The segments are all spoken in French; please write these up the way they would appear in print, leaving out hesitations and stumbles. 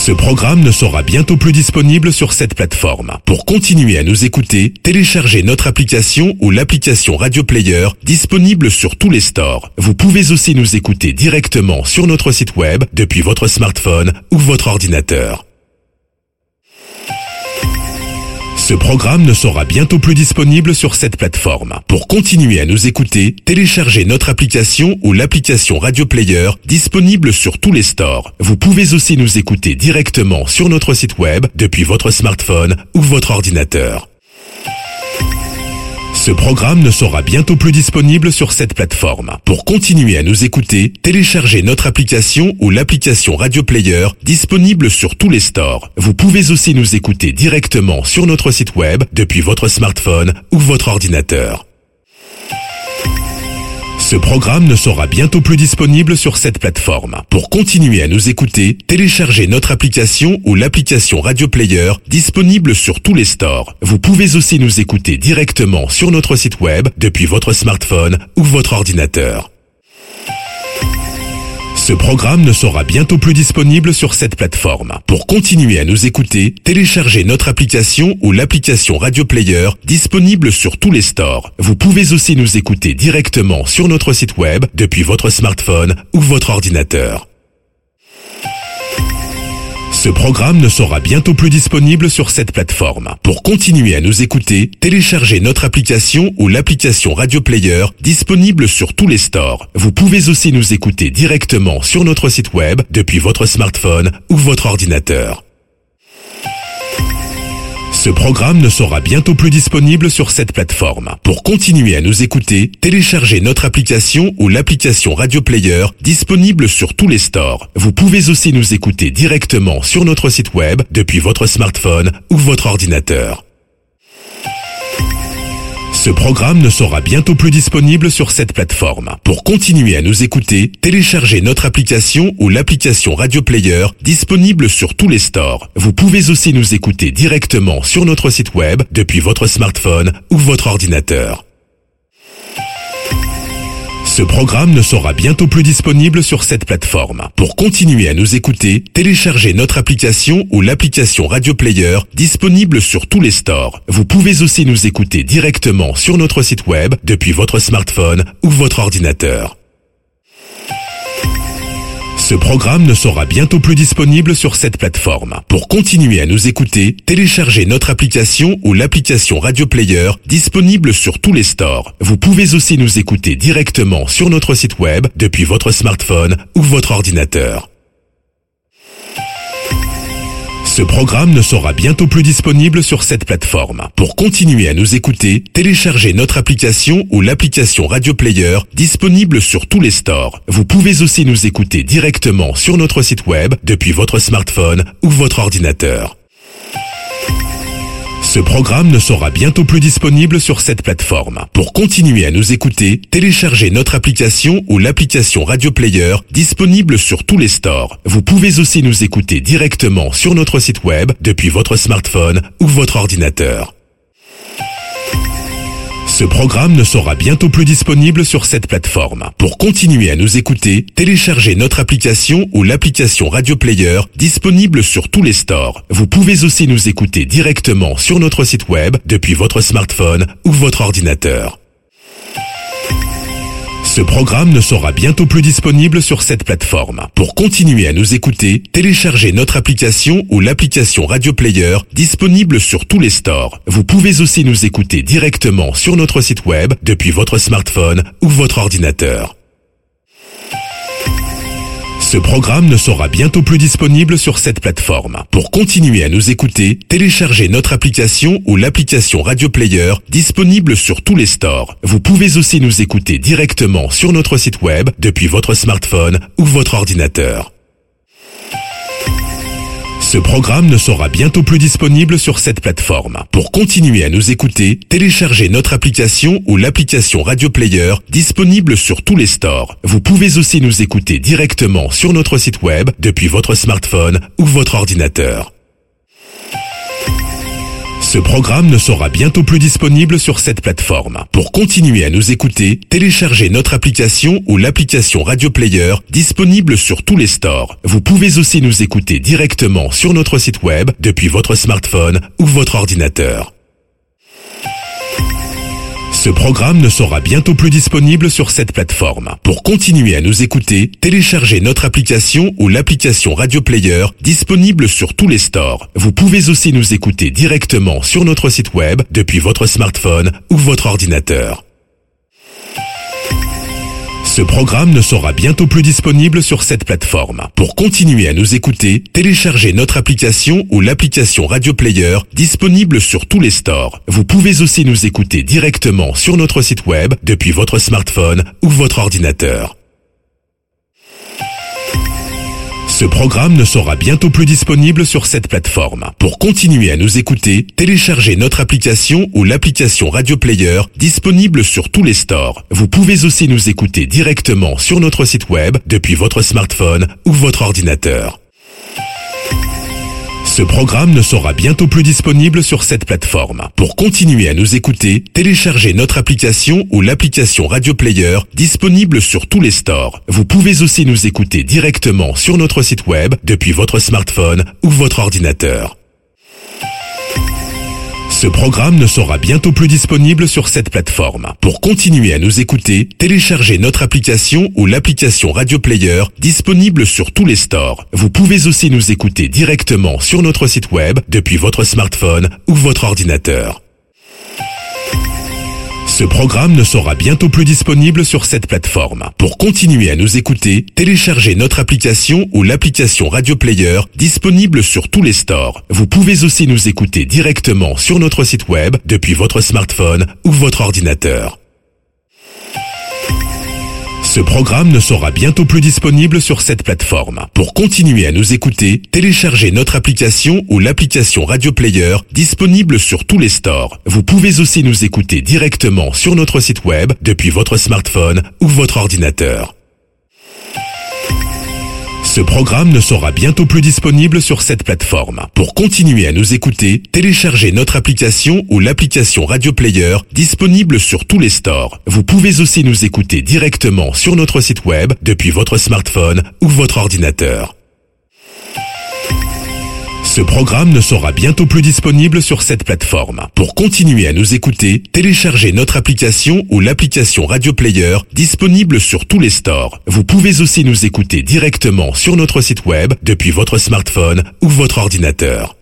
Ce programme ne sera bientôt plus disponible sur cette plateforme. Pour continuer à nous écouter, téléchargez notre application ou l'application Radio Player disponible sur tous les stores. Vous pouvez aussi nous écouter directement sur notre site web depuis votre smartphone ou votre ordinateur. Ce programme ne sera bientôt plus disponible sur cette plateforme. Pour continuer à nous écouter, téléchargez notre application ou l'application Radio Player disponible sur tous les stores. Vous pouvez aussi nous écouter directement sur notre site web depuis votre smartphone ou votre ordinateur. Ce programme ne sera bientôt plus disponible sur cette plateforme. Pour continuer à nous écouter, téléchargez notre application ou l'application Radio Player disponible sur tous les stores. Vous pouvez aussi nous écouter directement sur notre site web depuis votre smartphone ou votre ordinateur. Ce programme ne sera bientôt plus disponible sur cette plateforme. Pour continuer à nous écouter, téléchargez notre application ou l'application Radio Player disponible sur tous les stores. Vous pouvez aussi nous écouter directement sur notre site web depuis votre smartphone ou votre ordinateur. Ce programme ne sera bientôt plus disponible sur cette plateforme. Pour continuer à nous écouter, téléchargez notre application ou l'application Radio Player disponible sur tous les stores. Vous pouvez aussi nous écouter directement sur notre site web depuis votre smartphone ou votre ordinateur. Ce programme ne sera bientôt plus disponible sur cette plateforme. Pour continuer à nous écouter, téléchargez notre application ou l'application Radio Player disponible sur tous les stores. Vous pouvez aussi nous écouter directement sur notre site web depuis votre smartphone ou votre ordinateur. Ce programme ne sera bientôt plus disponible sur cette plateforme. Pour continuer à nous écouter, téléchargez notre application ou l'application Radio Player disponible sur tous les stores. Vous pouvez aussi nous écouter directement sur notre site web depuis votre smartphone ou votre ordinateur. Ce programme ne sera bientôt plus disponible sur cette plateforme. Pour continuer à nous écouter, téléchargez notre application ou l'application Radio Player disponible sur tous les stores. Vous pouvez aussi nous écouter directement sur notre site web depuis votre smartphone ou votre ordinateur. Ce programme ne sera bientôt plus disponible sur cette plateforme. Pour continuer à nous écouter, téléchargez notre application ou l'application Radio Player disponible sur tous les stores. Vous pouvez aussi nous écouter directement sur notre site web depuis votre smartphone ou votre ordinateur. Ce programme ne sera bientôt plus disponible sur cette plateforme. Pour continuer à nous écouter, téléchargez notre application ou l'application Radio Player disponible sur tous les stores. Vous pouvez aussi nous écouter directement sur notre site web depuis votre smartphone ou votre ordinateur. Ce programme ne sera bientôt plus disponible sur cette plateforme. Pour continuer à nous écouter, téléchargez notre application ou l'application Radio Player disponible sur tous les stores. Vous pouvez aussi nous écouter directement sur notre site web depuis votre smartphone ou votre ordinateur. Ce programme ne sera bientôt plus disponible sur cette plateforme. Pour continuer à nous écouter, téléchargez notre application ou l'application Radio Player disponible sur tous les stores. Vous pouvez aussi nous écouter directement sur notre site web depuis votre smartphone ou votre ordinateur. Ce programme ne sera bientôt plus disponible sur cette plateforme. Pour continuer à nous écouter, téléchargez notre application ou l'application Radio Player disponible sur tous les stores. Vous pouvez aussi nous écouter directement sur notre site web depuis votre smartphone ou votre ordinateur. Ce programme ne sera bientôt plus disponible sur cette plateforme. Pour continuer à nous écouter, téléchargez notre application ou l'application Radio Player disponible sur tous les stores. Vous pouvez aussi nous écouter directement sur notre site web depuis votre smartphone ou votre ordinateur. Ce programme ne sera bientôt plus disponible sur cette plateforme. Pour continuer à nous écouter, téléchargez notre application ou l'application Radio Player disponible sur tous les stores. Vous pouvez aussi nous écouter directement sur notre site web depuis votre smartphone ou votre ordinateur. Ce programme ne sera bientôt plus disponible sur cette plateforme. Pour continuer à nous écouter, téléchargez notre application ou l'application Radio Player disponible sur tous les stores. Vous pouvez aussi nous écouter directement sur notre site web depuis votre smartphone ou votre ordinateur. Ce programme ne sera bientôt plus disponible sur cette plateforme. Pour continuer à nous écouter, téléchargez notre application ou l'application Radio Player disponible sur tous les stores. Vous pouvez aussi nous écouter directement sur notre site web depuis votre smartphone ou votre ordinateur. Ce programme ne sera bientôt plus disponible sur cette plateforme. Pour continuer à nous écouter, téléchargez notre application ou l'application Radio Player disponible sur tous les stores. Vous pouvez aussi nous écouter directement sur notre site web depuis votre smartphone ou votre ordinateur. Ce programme ne sera bientôt plus disponible sur cette plateforme. Pour continuer à nous écouter, téléchargez notre application ou l'application Radio Player disponible sur tous les stores. Vous pouvez aussi nous écouter directement sur notre site web depuis votre smartphone ou votre ordinateur. Ce programme ne sera bientôt plus disponible sur cette plateforme. Pour continuer à nous écouter, téléchargez notre application ou l'application Radio Player disponible sur tous les stores. Vous pouvez aussi nous écouter directement sur notre site web depuis votre smartphone ou votre ordinateur. Ce programme ne sera bientôt plus disponible sur cette plateforme. Pour continuer à nous écouter, téléchargez notre application ou l'application Radio Player disponible sur tous les stores. Vous pouvez aussi nous écouter directement sur notre site web depuis votre smartphone ou votre ordinateur. Ce programme ne sera bientôt plus disponible sur cette plateforme. Pour continuer à nous écouter, téléchargez notre application ou l'application Radio Player disponible sur tous les stores. Vous pouvez aussi nous écouter directement sur notre site web depuis votre smartphone ou votre ordinateur. Ce programme ne sera bientôt plus disponible sur cette plateforme. Pour continuer à nous écouter, téléchargez notre application ou l'application Radio Player disponible sur tous les stores. Vous pouvez aussi nous écouter directement sur notre site web depuis votre smartphone ou votre ordinateur. Ce programme ne sera bientôt plus disponible sur cette plateforme. Pour continuer à nous écouter, téléchargez notre application ou l'application Radio Player disponible sur tous les stores. Vous pouvez aussi nous écouter directement sur notre site web depuis votre smartphone ou votre ordinateur. Ce programme ne sera bientôt plus disponible sur cette plateforme. Pour continuer à nous écouter, téléchargez notre application ou l'application Radio Player disponible sur tous les stores. Vous pouvez aussi nous écouter directement sur notre site web depuis votre smartphone ou votre ordinateur. Ce programme ne sera bientôt plus disponible sur cette plateforme. Pour continuer à nous écouter, téléchargez notre application ou l'application Radio Player disponible sur tous les stores. Vous pouvez aussi nous écouter directement sur notre site web depuis votre smartphone ou votre ordinateur.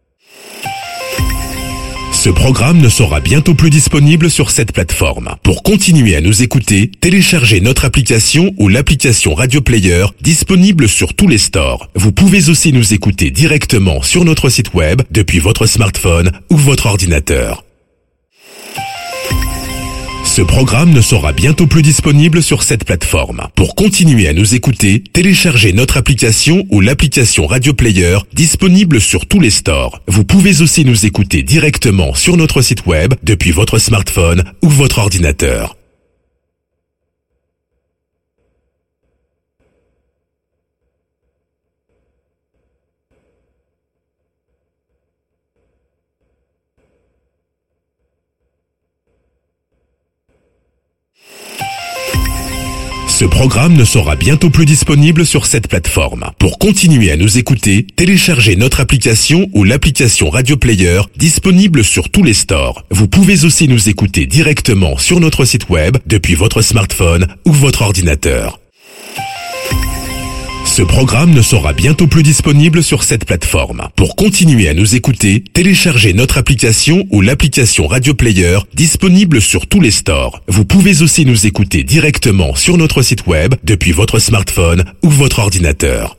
Ce programme ne sera bientôt plus disponible sur cette plateforme. Pour continuer à nous écouter, téléchargez notre application ou l'application Radio Player disponible sur tous les stores. Vous pouvez aussi nous écouter directement sur notre site web depuis votre smartphone ou votre ordinateur. Ce programme ne sera bientôt plus disponible sur cette plateforme. Pour continuer à nous écouter, téléchargez notre application ou l'application Radio Player disponible sur tous les stores. Vous pouvez aussi nous écouter directement sur notre site web depuis votre smartphone ou votre ordinateur. Ce programme ne sera bientôt plus disponible sur cette plateforme. Pour continuer à nous écouter, téléchargez notre application ou l'application Radio Player disponible sur tous les stores. Vous pouvez aussi nous écouter directement sur notre site web depuis votre smartphone ou votre ordinateur. Ce programme ne sera bientôt plus disponible sur cette plateforme. Pour continuer à nous écouter, téléchargez notre application ou l'application Radio Player disponible sur tous les stores. Vous pouvez aussi nous écouter directement sur notre site web depuis votre smartphone ou votre ordinateur.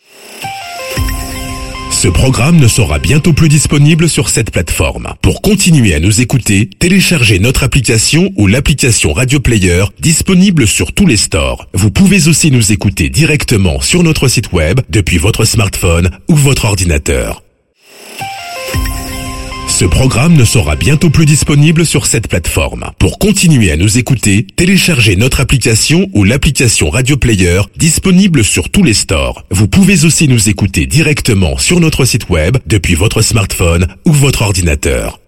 Ce programme ne sera bientôt plus disponible sur cette plateforme. Pour continuer à nous écouter, téléchargez notre application ou l'application Radio Player disponible sur tous les stores. Vous pouvez aussi nous écouter directement sur notre site web depuis votre smartphone ou votre ordinateur. Ce programme ne sera bientôt plus disponible sur cette plateforme. Pour continuer à nous écouter, téléchargez notre application ou l'application Radio Player disponible sur tous les stores. Vous pouvez aussi nous écouter directement sur notre site web depuis votre smartphone ou votre ordinateur.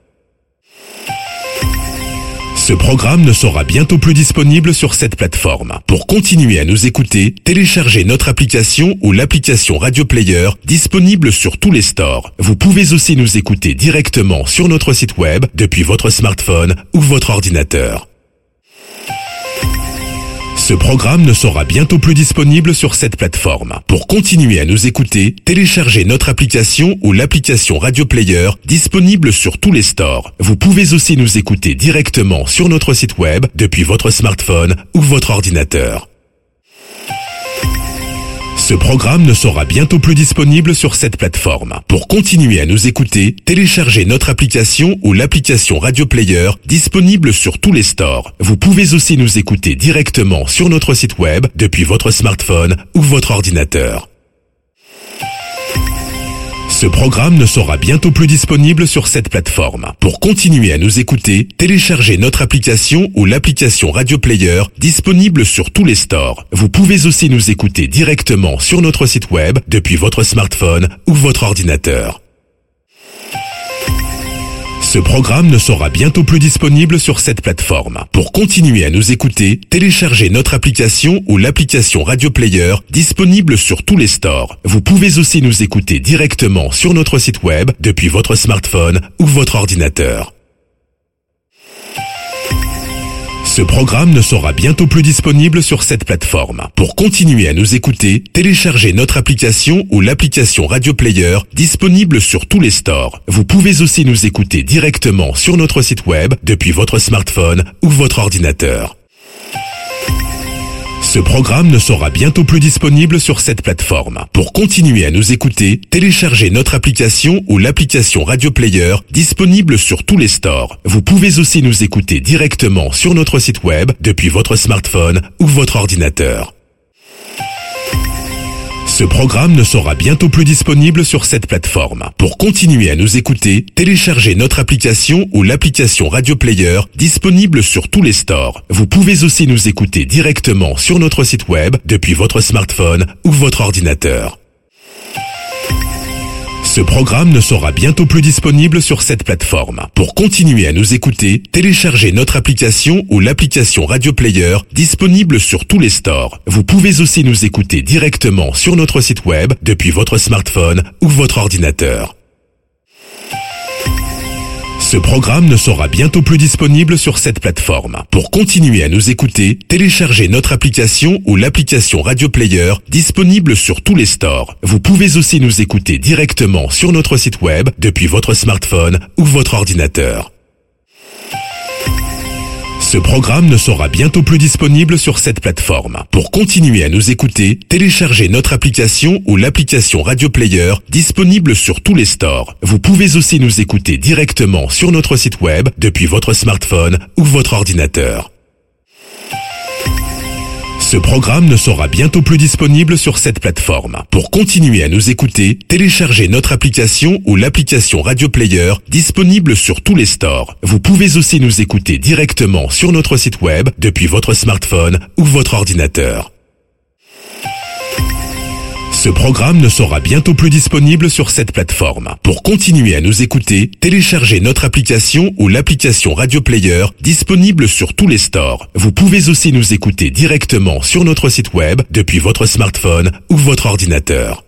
Ce programme ne sera bientôt plus disponible sur cette plateforme. Pour continuer à nous écouter, téléchargez notre application ou l'application Radio Player disponible sur tous les stores. Vous pouvez aussi nous écouter directement sur notre site web depuis votre smartphone ou votre ordinateur. Ce programme ne sera bientôt plus disponible sur cette plateforme. Pour continuer à nous écouter, téléchargez notre application ou l'application Radio Player disponible sur tous les stores. Vous pouvez aussi nous écouter directement sur notre site web depuis votre smartphone ou votre ordinateur. Ce programme ne sera bientôt plus disponible sur cette plateforme. Pour continuer à nous écouter, téléchargez notre application ou l'application Radio Player disponible sur tous les stores. Vous pouvez aussi nous écouter directement sur notre site web depuis votre smartphone ou votre ordinateur. Ce programme ne sera bientôt plus disponible sur cette plateforme. Pour continuer à nous écouter, téléchargez notre application ou l'application Radio Player disponible sur tous les stores. Vous pouvez aussi nous écouter directement sur notre site web depuis votre smartphone ou votre ordinateur. Ce programme ne sera bientôt plus disponible sur cette plateforme. Pour continuer à nous écouter, téléchargez notre application ou l'application Radio Player disponible sur tous les stores. Vous pouvez aussi nous écouter directement sur notre site web depuis votre smartphone ou votre ordinateur. Ce programme ne sera bientôt plus disponible sur cette plateforme. Pour continuer à nous écouter, téléchargez notre application ou l'application Radio Player disponible sur tous les stores. Vous pouvez aussi nous écouter directement sur notre site web depuis votre smartphone ou votre ordinateur. Ce programme ne sera bientôt plus disponible sur cette plateforme. Pour continuer à nous écouter, téléchargez notre application ou l'application Radio Player disponible sur tous les stores. Vous pouvez aussi nous écouter directement sur notre site web depuis votre smartphone ou votre ordinateur. Ce programme ne sera bientôt plus disponible sur cette plateforme. Pour continuer à nous écouter, téléchargez notre application ou l'application Radio Player disponible sur tous les stores. Vous pouvez aussi nous écouter directement sur notre site web depuis votre smartphone ou votre ordinateur. Ce programme ne sera bientôt plus disponible sur cette plateforme. Pour continuer à nous écouter, téléchargez notre application ou l'application Radio Player disponible sur tous les stores. Vous pouvez aussi nous écouter directement sur notre site web depuis votre smartphone ou votre ordinateur. Ce programme ne sera bientôt plus disponible sur cette plateforme. Pour continuer à nous écouter, téléchargez notre application ou l'application Radio Player disponible sur tous les stores. Vous pouvez aussi nous écouter directement sur notre site web depuis votre smartphone ou votre ordinateur. Ce programme ne sera bientôt plus disponible sur cette plateforme. Pour continuer à nous écouter, téléchargez notre application ou l'application Radio Player disponible sur tous les stores. Vous pouvez aussi nous écouter directement sur notre site web depuis votre smartphone ou votre ordinateur. Ce programme ne sera bientôt plus disponible sur cette plateforme. Pour continuer à nous écouter, téléchargez notre application ou l'application Radio Player disponible sur tous les stores. Vous pouvez aussi nous écouter directement sur notre site web depuis votre smartphone ou votre ordinateur. Ce programme ne sera bientôt plus disponible sur cette plateforme. Pour continuer à nous écouter, téléchargez notre application ou l'application Radio Player disponible sur tous les stores. Vous pouvez aussi nous écouter directement sur notre site web depuis votre smartphone ou votre ordinateur.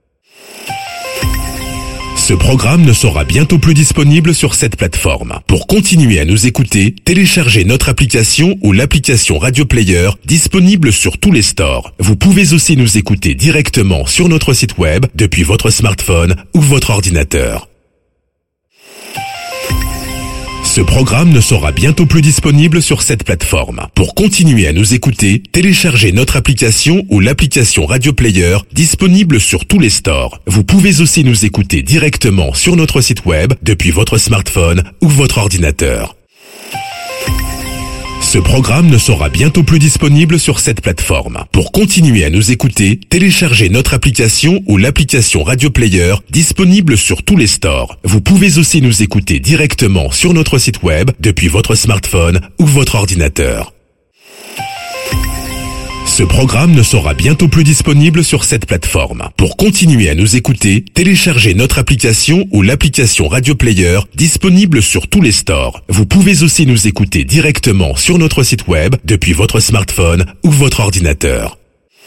Ce programme ne sera bientôt plus disponible sur cette plateforme. Pour continuer à nous écouter, téléchargez notre application ou l'application Radio Player disponible sur tous les stores. Vous pouvez aussi nous écouter directement sur notre site web depuis votre smartphone ou votre ordinateur. Ce programme ne sera bientôt plus disponible sur cette plateforme. Pour continuer à nous écouter, téléchargez notre application ou l'application Radio Player disponible sur tous les stores. Vous pouvez aussi nous écouter directement sur notre site web depuis votre smartphone ou votre ordinateur. Ce programme ne sera bientôt plus disponible sur cette plateforme. Pour continuer à nous écouter, téléchargez notre application ou l'application Radio Player disponible sur tous les stores. Vous pouvez aussi nous écouter directement sur notre site web depuis votre smartphone ou votre ordinateur. Ce programme ne sera bientôt plus disponible sur cette plateforme. Pour continuer à nous écouter, téléchargez notre application ou l'application Radio Player disponible sur tous les stores. Vous pouvez aussi nous écouter directement sur notre site web depuis votre smartphone ou votre ordinateur.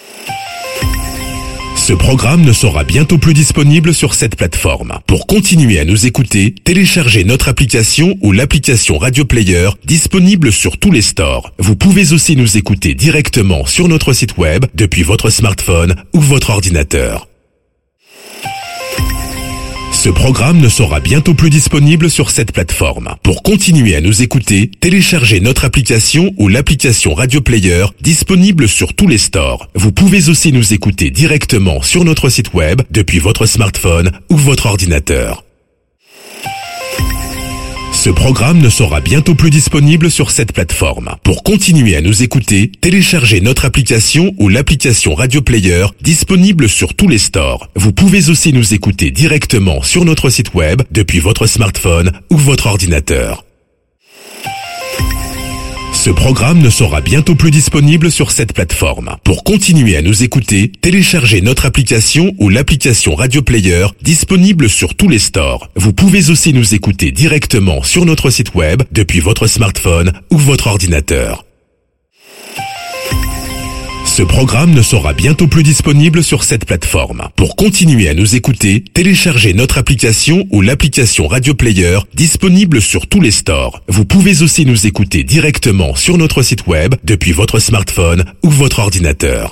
Ce programme ne sera bientôt plus disponible sur cette plateforme. Pour continuer à nous écouter, téléchargez notre application ou l'application Radio Player disponible sur tous les stores. Vous pouvez aussi nous écouter directement sur notre site web depuis votre smartphone ou votre ordinateur. Ce programme ne sera bientôt plus disponible sur cette plateforme. Pour continuer à nous écouter, téléchargez notre application ou l'application Radio Player disponible sur tous les stores. Vous pouvez aussi nous écouter directement sur notre site web depuis votre smartphone ou votre ordinateur. Ce programme ne sera bientôt plus disponible sur cette plateforme. Pour continuer à nous écouter, téléchargez notre application ou l'application Radio Player disponible sur tous les stores. Vous pouvez aussi nous écouter directement sur notre site web depuis votre smartphone ou votre ordinateur. Ce programme ne sera bientôt plus disponible sur cette plateforme. Pour continuer à nous écouter, téléchargez notre application ou l'application Radio Player disponible sur tous les stores. Vous pouvez aussi nous écouter directement sur notre site web depuis votre smartphone ou votre ordinateur. Ce programme ne sera bientôt plus disponible sur cette plateforme. Pour continuer à nous écouter, téléchargez notre application ou l'application Radio Player disponible sur tous les stores. Vous pouvez aussi nous écouter directement sur notre site web depuis votre smartphone ou votre ordinateur.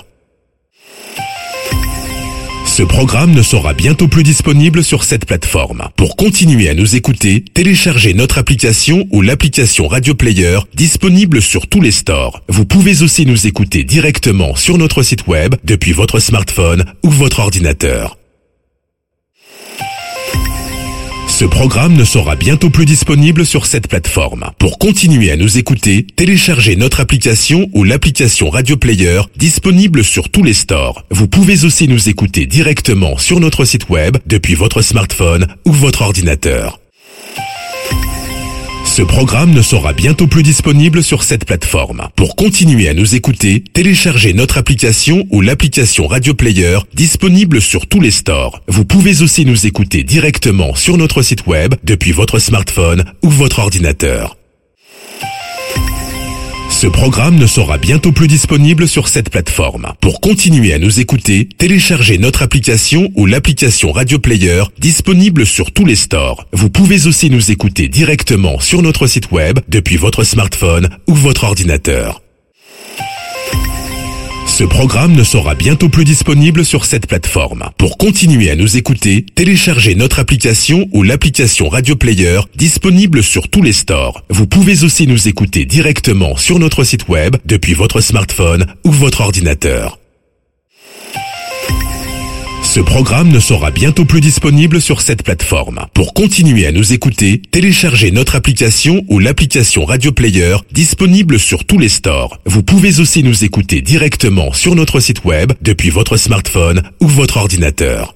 Ce programme ne sera bientôt plus disponible sur cette plateforme. Pour continuer à nous écouter, téléchargez notre application ou l'application Radio Player disponible sur tous les stores. Vous pouvez aussi nous écouter directement sur notre site web depuis votre smartphone ou votre ordinateur. Ce programme ne sera bientôt plus disponible sur cette plateforme. Pour continuer à nous écouter, téléchargez notre application ou l'application Radio Player disponible sur tous les stores. Vous pouvez aussi nous écouter directement sur notre site web depuis votre smartphone ou votre ordinateur. Ce programme ne sera bientôt plus disponible sur cette plateforme. Pour continuer à nous écouter, téléchargez notre application ou l'application Radio Player disponible sur tous les stores. Vous pouvez aussi nous écouter directement sur notre site web depuis votre smartphone ou votre ordinateur. Ce programme ne sera bientôt plus disponible sur cette plateforme. Pour continuer à nous écouter, téléchargez notre application ou l'application Radio Player disponible sur tous les stores. Vous pouvez aussi nous écouter directement sur notre site web depuis votre smartphone ou votre ordinateur. Ce programme ne sera bientôt plus disponible sur cette plateforme. Pour continuer à nous écouter, téléchargez notre application ou l'application Radio Player disponible sur tous les stores. Vous pouvez aussi nous écouter directement sur notre site web depuis votre smartphone ou votre ordinateur. Ce programme ne sera bientôt plus disponible sur cette plateforme. Pour continuer à nous écouter, téléchargez notre application ou l'application Radio Player disponible sur tous les stores. Vous pouvez aussi nous écouter directement sur notre site web depuis votre smartphone ou votre ordinateur.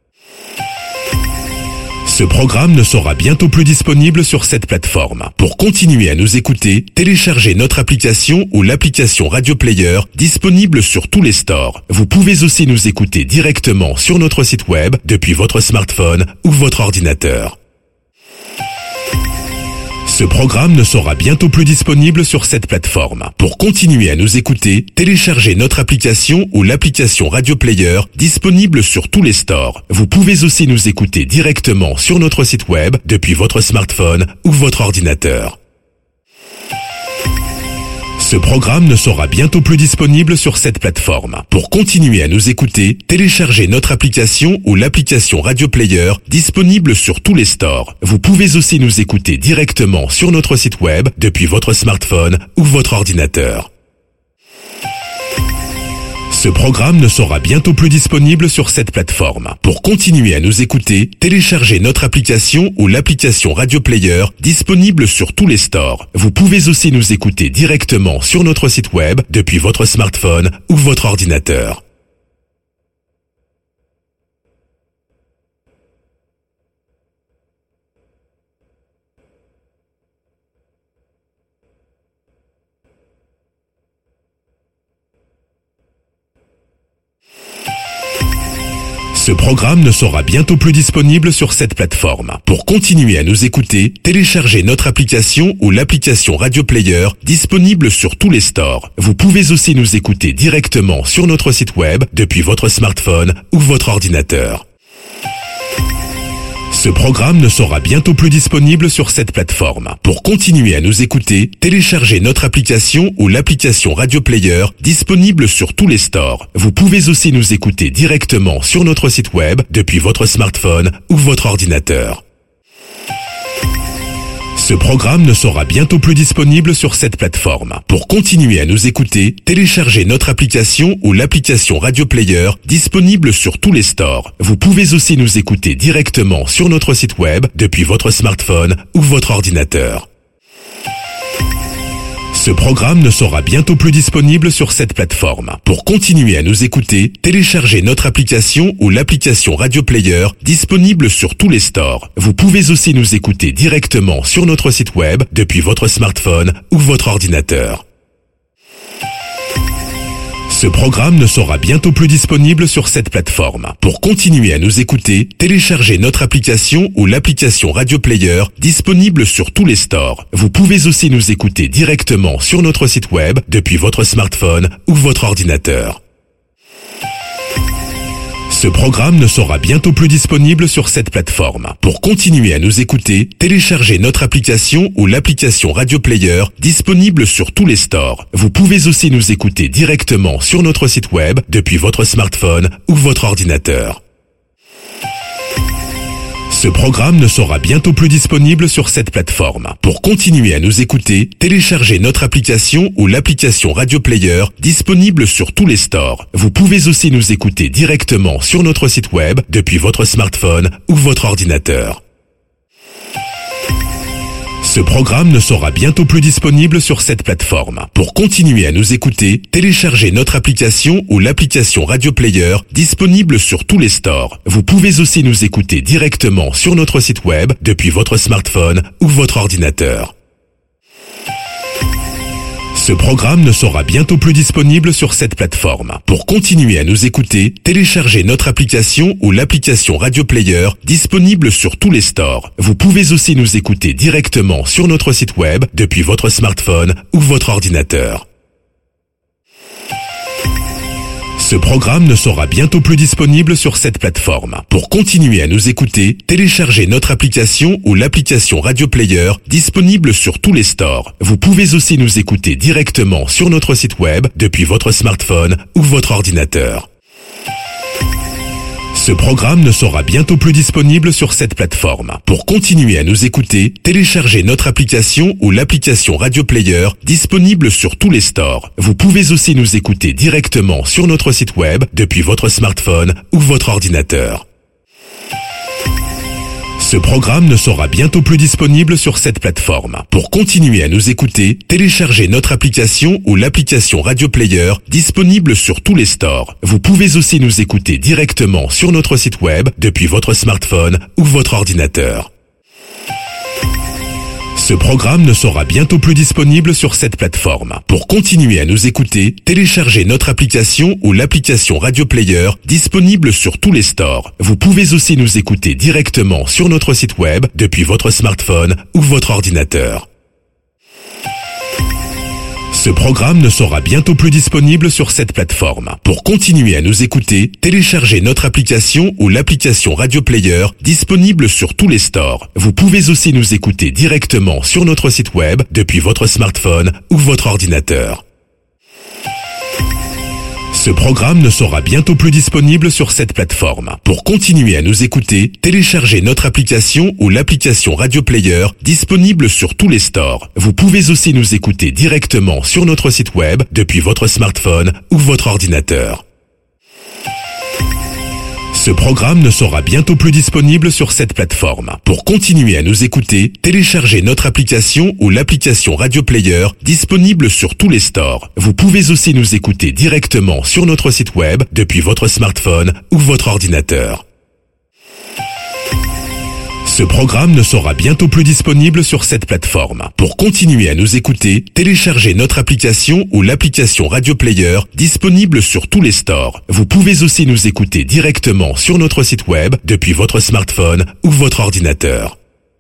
Ce programme ne sera bientôt plus disponible sur cette plateforme. Pour continuer à nous écouter, téléchargez notre application ou l'application Radio Player disponible sur tous les stores. Vous pouvez aussi nous écouter directement sur notre site web depuis votre smartphone ou votre ordinateur. Ce programme ne sera bientôt plus disponible sur cette plateforme. Pour continuer à nous écouter, téléchargez notre application ou l'application Radio Player disponible sur tous les stores. Vous pouvez aussi nous écouter directement sur notre site web depuis votre smartphone ou votre ordinateur. Ce programme ne sera bientôt plus disponible sur cette plateforme. Pour continuer à nous écouter, téléchargez notre application ou l'application Radio Player disponible sur tous les stores. Vous pouvez aussi nous écouter directement sur notre site web depuis votre smartphone ou votre ordinateur. Ce programme ne sera bientôt plus disponible sur cette plateforme. Pour continuer à nous écouter, téléchargez notre application ou l'application Radio Player disponible sur tous les stores. Vous pouvez aussi nous écouter directement sur notre site web depuis votre smartphone ou votre ordinateur. Ce programme ne sera bientôt plus disponible sur cette plateforme. Pour continuer à nous écouter, téléchargez notre application ou l'application Radio Player disponible sur tous les stores. Vous pouvez aussi nous écouter directement sur notre site web depuis votre smartphone ou votre ordinateur. Ce programme ne sera bientôt plus disponible sur cette plateforme. Pour continuer à nous écouter, téléchargez notre application ou l'application Radio Player disponible sur tous les stores. Vous pouvez aussi nous écouter directement sur notre site web depuis votre smartphone ou votre ordinateur. Ce programme ne sera bientôt plus disponible sur cette plateforme. Pour continuer à nous écouter, téléchargez notre application ou l'application Radio Player disponible sur tous les stores. Vous pouvez aussi nous écouter directement sur notre site web depuis votre smartphone ou votre ordinateur. Ce programme ne sera bientôt plus disponible sur cette plateforme. Pour continuer à nous écouter, téléchargez notre application ou l'application Radio Player disponible sur tous les stores. Vous pouvez aussi nous écouter directement sur notre site web depuis votre smartphone ou votre ordinateur. Ce programme ne sera bientôt plus disponible sur cette plateforme. Pour continuer à nous écouter, téléchargez notre application ou l'application Radio Player disponible sur tous les stores. Vous pouvez aussi nous écouter directement sur notre site web depuis votre smartphone ou votre ordinateur. Ce programme ne sera bientôt plus disponible sur cette plateforme. Pour continuer à nous écouter, téléchargez notre application ou l'application Radio Player disponible sur tous les stores. Vous pouvez aussi nous écouter directement sur notre site web depuis votre smartphone ou votre ordinateur. Ce programme ne sera bientôt plus disponible sur cette plateforme. Pour continuer à nous écouter, téléchargez notre application ou l'application Radio Player disponible sur tous les stores. Vous pouvez aussi nous écouter directement sur notre site web depuis votre smartphone ou votre ordinateur. Ce programme ne sera bientôt plus disponible sur cette plateforme. Pour continuer à nous écouter, téléchargez notre application ou l'application Radio Player disponible sur tous les stores. Vous pouvez aussi nous écouter directement sur notre site web depuis votre smartphone ou votre ordinateur. Ce programme ne sera bientôt plus disponible sur cette plateforme. Pour continuer à nous écouter, téléchargez notre application ou l'application Radio Player disponible sur tous les stores. Vous pouvez aussi nous écouter directement sur notre site web depuis votre smartphone ou votre ordinateur. Ce programme ne sera bientôt plus disponible sur cette plateforme. Pour continuer à nous écouter, téléchargez notre application ou l'application Radio Player disponible sur tous les stores. Vous pouvez aussi nous écouter directement sur notre site web depuis votre smartphone ou votre ordinateur. Ce programme ne sera bientôt plus disponible sur cette plateforme. Pour continuer à nous écouter, téléchargez notre application ou l'application Radio Player disponible sur tous les stores. Vous pouvez aussi nous écouter directement sur notre site web depuis votre smartphone ou votre ordinateur. Ce programme ne sera bientôt plus disponible sur cette plateforme. Pour continuer à nous écouter, téléchargez notre application ou l'application Radio Player disponible sur tous les stores. Vous pouvez aussi nous écouter directement sur notre site web depuis votre smartphone ou votre ordinateur. Ce programme ne sera bientôt plus disponible sur cette plateforme. Pour continuer à nous écouter, téléchargez notre application ou l'application Radio Player disponible sur tous les stores. Vous pouvez aussi nous écouter directement sur notre site web depuis votre smartphone ou votre ordinateur. Ce programme ne sera bientôt plus disponible sur cette plateforme. Pour continuer à nous écouter, téléchargez notre application ou l'application Radio Player disponible sur tous les stores. Vous pouvez aussi nous écouter directement sur notre site web depuis votre smartphone ou votre ordinateur. Ce programme ne sera bientôt plus disponible sur cette plateforme. Pour continuer à nous écouter, téléchargez notre application ou l'application Radio Player disponible sur tous les stores. Vous pouvez aussi nous écouter directement sur notre site web depuis votre smartphone ou votre ordinateur. Ce programme ne sera bientôt plus disponible sur cette plateforme. Pour continuer à nous écouter, téléchargez notre application ou l'application Radio Player disponible sur tous les stores. Vous pouvez aussi nous écouter directement sur notre site web depuis votre smartphone ou votre ordinateur. Ce programme ne sera bientôt plus disponible sur cette plateforme. Pour continuer à nous écouter, téléchargez notre application ou l'application Radio Player disponible sur tous les stores. Vous pouvez aussi nous écouter directement sur notre site web depuis votre smartphone ou votre ordinateur.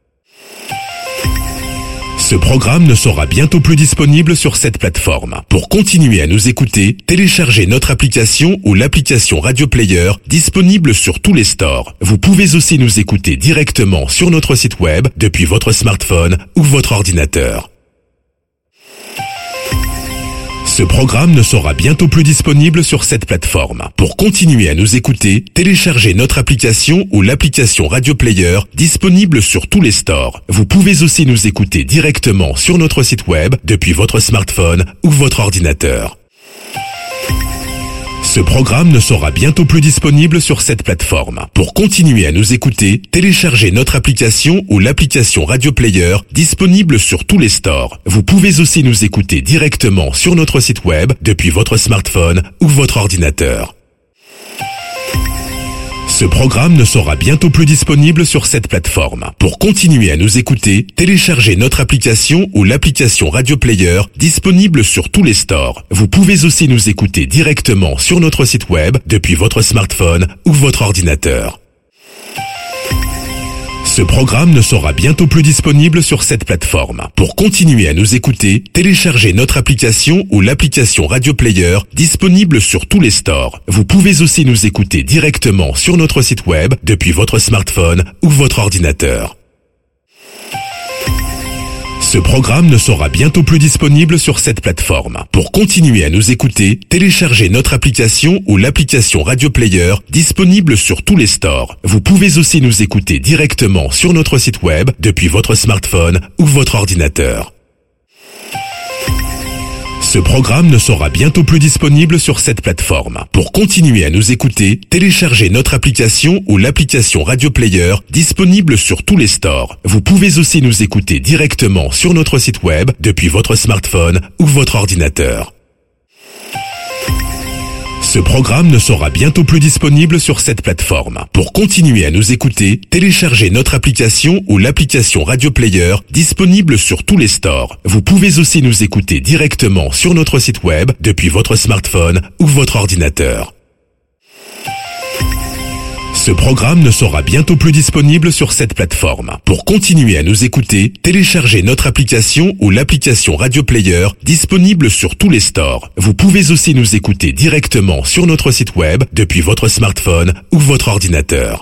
Ce programme ne sera bientôt plus disponible sur cette plateforme. Pour continuer à nous écouter, téléchargez notre application ou l'application Radio Player disponible sur tous les stores. Vous pouvez aussi nous écouter directement sur notre site web depuis votre smartphone ou votre ordinateur. Ce programme ne sera bientôt plus disponible sur cette plateforme. Pour continuer à nous écouter, téléchargez notre application ou l'application Radio Player disponible sur tous les stores. Vous pouvez aussi nous écouter directement sur notre site web depuis votre smartphone ou votre ordinateur. Ce programme ne sera bientôt plus disponible sur cette plateforme. Pour continuer à nous écouter, téléchargez notre application ou l'application Radio Player disponible sur tous les stores. Vous pouvez aussi nous écouter directement sur notre site web depuis votre smartphone ou votre ordinateur. Ce programme ne sera bientôt plus disponible sur cette plateforme. Pour continuer à nous écouter, téléchargez notre application ou l'application Radio Player disponible sur tous les stores. Vous pouvez aussi nous écouter directement sur notre site web depuis votre smartphone ou votre ordinateur. Ce programme ne sera bientôt plus disponible sur cette plateforme. Pour continuer à nous écouter, téléchargez notre application ou l'application Radio Player disponible sur tous les stores. Vous pouvez aussi nous écouter directement sur notre site web depuis votre smartphone ou votre ordinateur. Ce programme ne sera bientôt plus disponible sur cette plateforme. Pour continuer à nous écouter, téléchargez notre application ou l'application Radio Player disponible sur tous les stores. Vous pouvez aussi nous écouter directement sur notre site web depuis votre smartphone ou votre ordinateur. Ce programme ne sera bientôt plus disponible sur cette plateforme. Pour continuer à nous écouter, téléchargez notre application ou l'application Radio Player disponible sur tous les stores. Vous pouvez aussi nous écouter directement sur notre site web depuis votre smartphone ou votre ordinateur. Ce programme ne sera bientôt plus disponible sur cette plateforme. Pour continuer à nous écouter, téléchargez notre application ou l'application Radio Player disponible sur tous les stores. Vous pouvez aussi nous écouter directement sur notre site web depuis votre smartphone ou votre ordinateur. Ce programme ne sera bientôt plus disponible sur cette plateforme. Pour continuer à nous écouter, téléchargez notre application ou l'application Radio Player disponible sur tous les stores. Vous pouvez aussi nous écouter directement sur notre site web depuis votre smartphone ou votre ordinateur.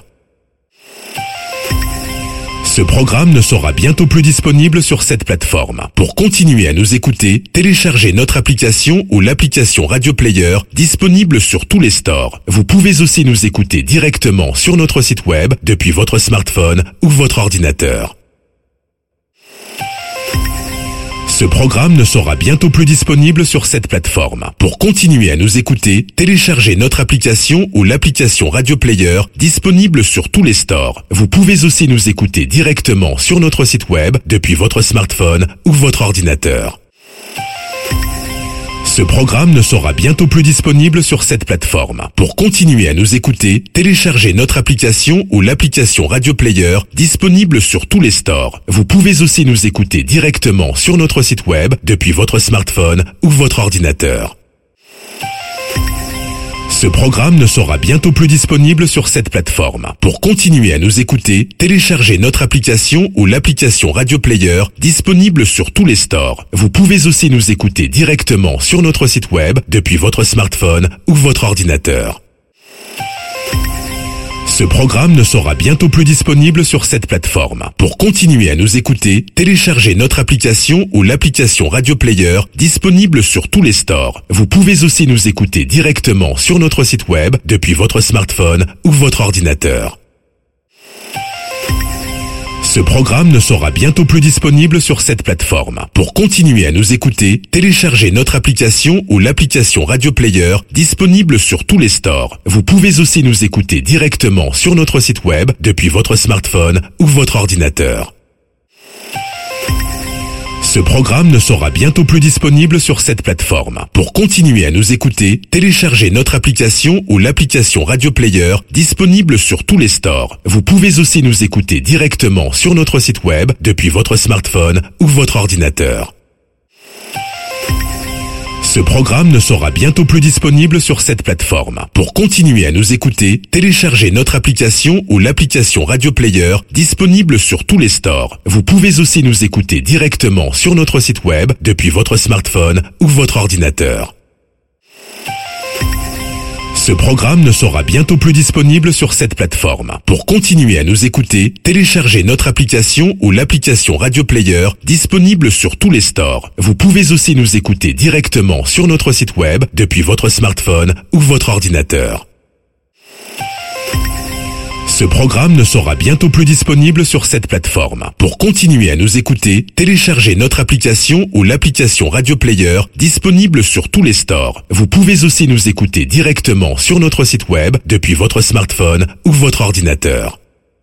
Ce programme ne sera bientôt plus disponible sur cette plateforme. Pour continuer à nous écouter, téléchargez notre application ou l'application Radio Player disponible sur tous les stores. Vous pouvez aussi nous écouter directement sur notre site web depuis votre smartphone ou votre ordinateur. Ce programme ne sera bientôt plus disponible sur cette plateforme. Pour continuer à nous écouter, téléchargez notre application ou l'application Radio Player disponible sur tous les stores. Vous pouvez aussi nous écouter directement sur notre site web depuis votre smartphone ou votre ordinateur. Ce programme ne sera bientôt plus disponible sur cette plateforme. Pour continuer à nous écouter, téléchargez notre application ou l'application Radio Player disponible sur tous les stores. Vous pouvez aussi nous écouter directement sur notre site web depuis votre smartphone ou votre ordinateur. Ce programme ne sera bientôt plus disponible sur cette plateforme. Pour continuer à nous écouter, téléchargez notre application ou l'application Radio Player disponible sur tous les stores. Vous pouvez aussi nous écouter directement sur notre site web depuis votre smartphone ou votre ordinateur. Ce programme ne sera bientôt plus disponible sur cette plateforme. Pour continuer à nous écouter, téléchargez notre application ou l'application Radio Player disponible sur tous les stores. Vous pouvez aussi nous écouter directement sur notre site web depuis votre smartphone ou votre ordinateur. Ce programme ne sera bientôt plus disponible sur cette plateforme. Pour continuer à nous écouter, téléchargez notre application ou l'application Radio Player disponible sur tous les stores. Vous pouvez aussi nous écouter directement sur notre site web depuis votre smartphone ou votre ordinateur. Ce programme ne sera bientôt plus disponible sur cette plateforme. Pour continuer à nous écouter, téléchargez notre application ou l'application Radio Player disponible sur tous les stores. Vous pouvez aussi nous écouter directement sur notre site web depuis votre smartphone ou votre ordinateur. Ce programme ne sera bientôt plus disponible sur cette plateforme. Pour continuer à nous écouter, téléchargez notre application ou l'application Radio Player disponible sur tous les stores. Vous pouvez aussi nous écouter directement sur notre site web depuis votre smartphone ou votre ordinateur. Ce programme ne sera bientôt plus disponible sur cette plateforme. Pour continuer à nous écouter, téléchargez notre application ou l'application Radio Player disponible sur tous les stores. Vous pouvez aussi nous écouter directement sur notre site web depuis votre smartphone ou votre ordinateur. Ce programme ne sera bientôt plus disponible sur cette plateforme. Pour continuer à nous écouter, téléchargez notre application ou l'application Radio Player disponible sur tous les stores. Vous pouvez aussi nous écouter directement sur notre site web depuis votre smartphone ou votre ordinateur.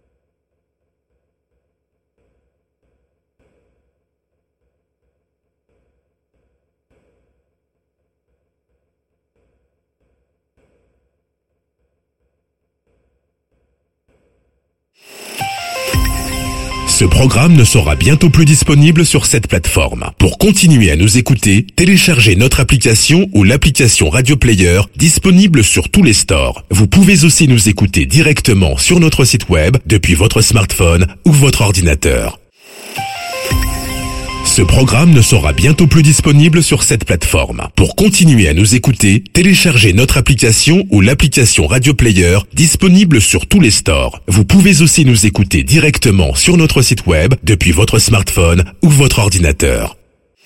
Ce programme ne sera bientôt plus disponible sur cette plateforme. Pour continuer à nous écouter, téléchargez notre application ou l'application Radio Player disponible sur tous les stores. Vous pouvez aussi nous écouter directement sur notre site web depuis votre smartphone ou votre ordinateur. Ce programme ne sera bientôt plus disponible sur cette plateforme. Pour continuer à nous écouter, téléchargez notre application ou l'application Radio Player disponible sur tous les stores. Vous pouvez aussi nous écouter directement sur notre site web depuis votre smartphone ou votre ordinateur.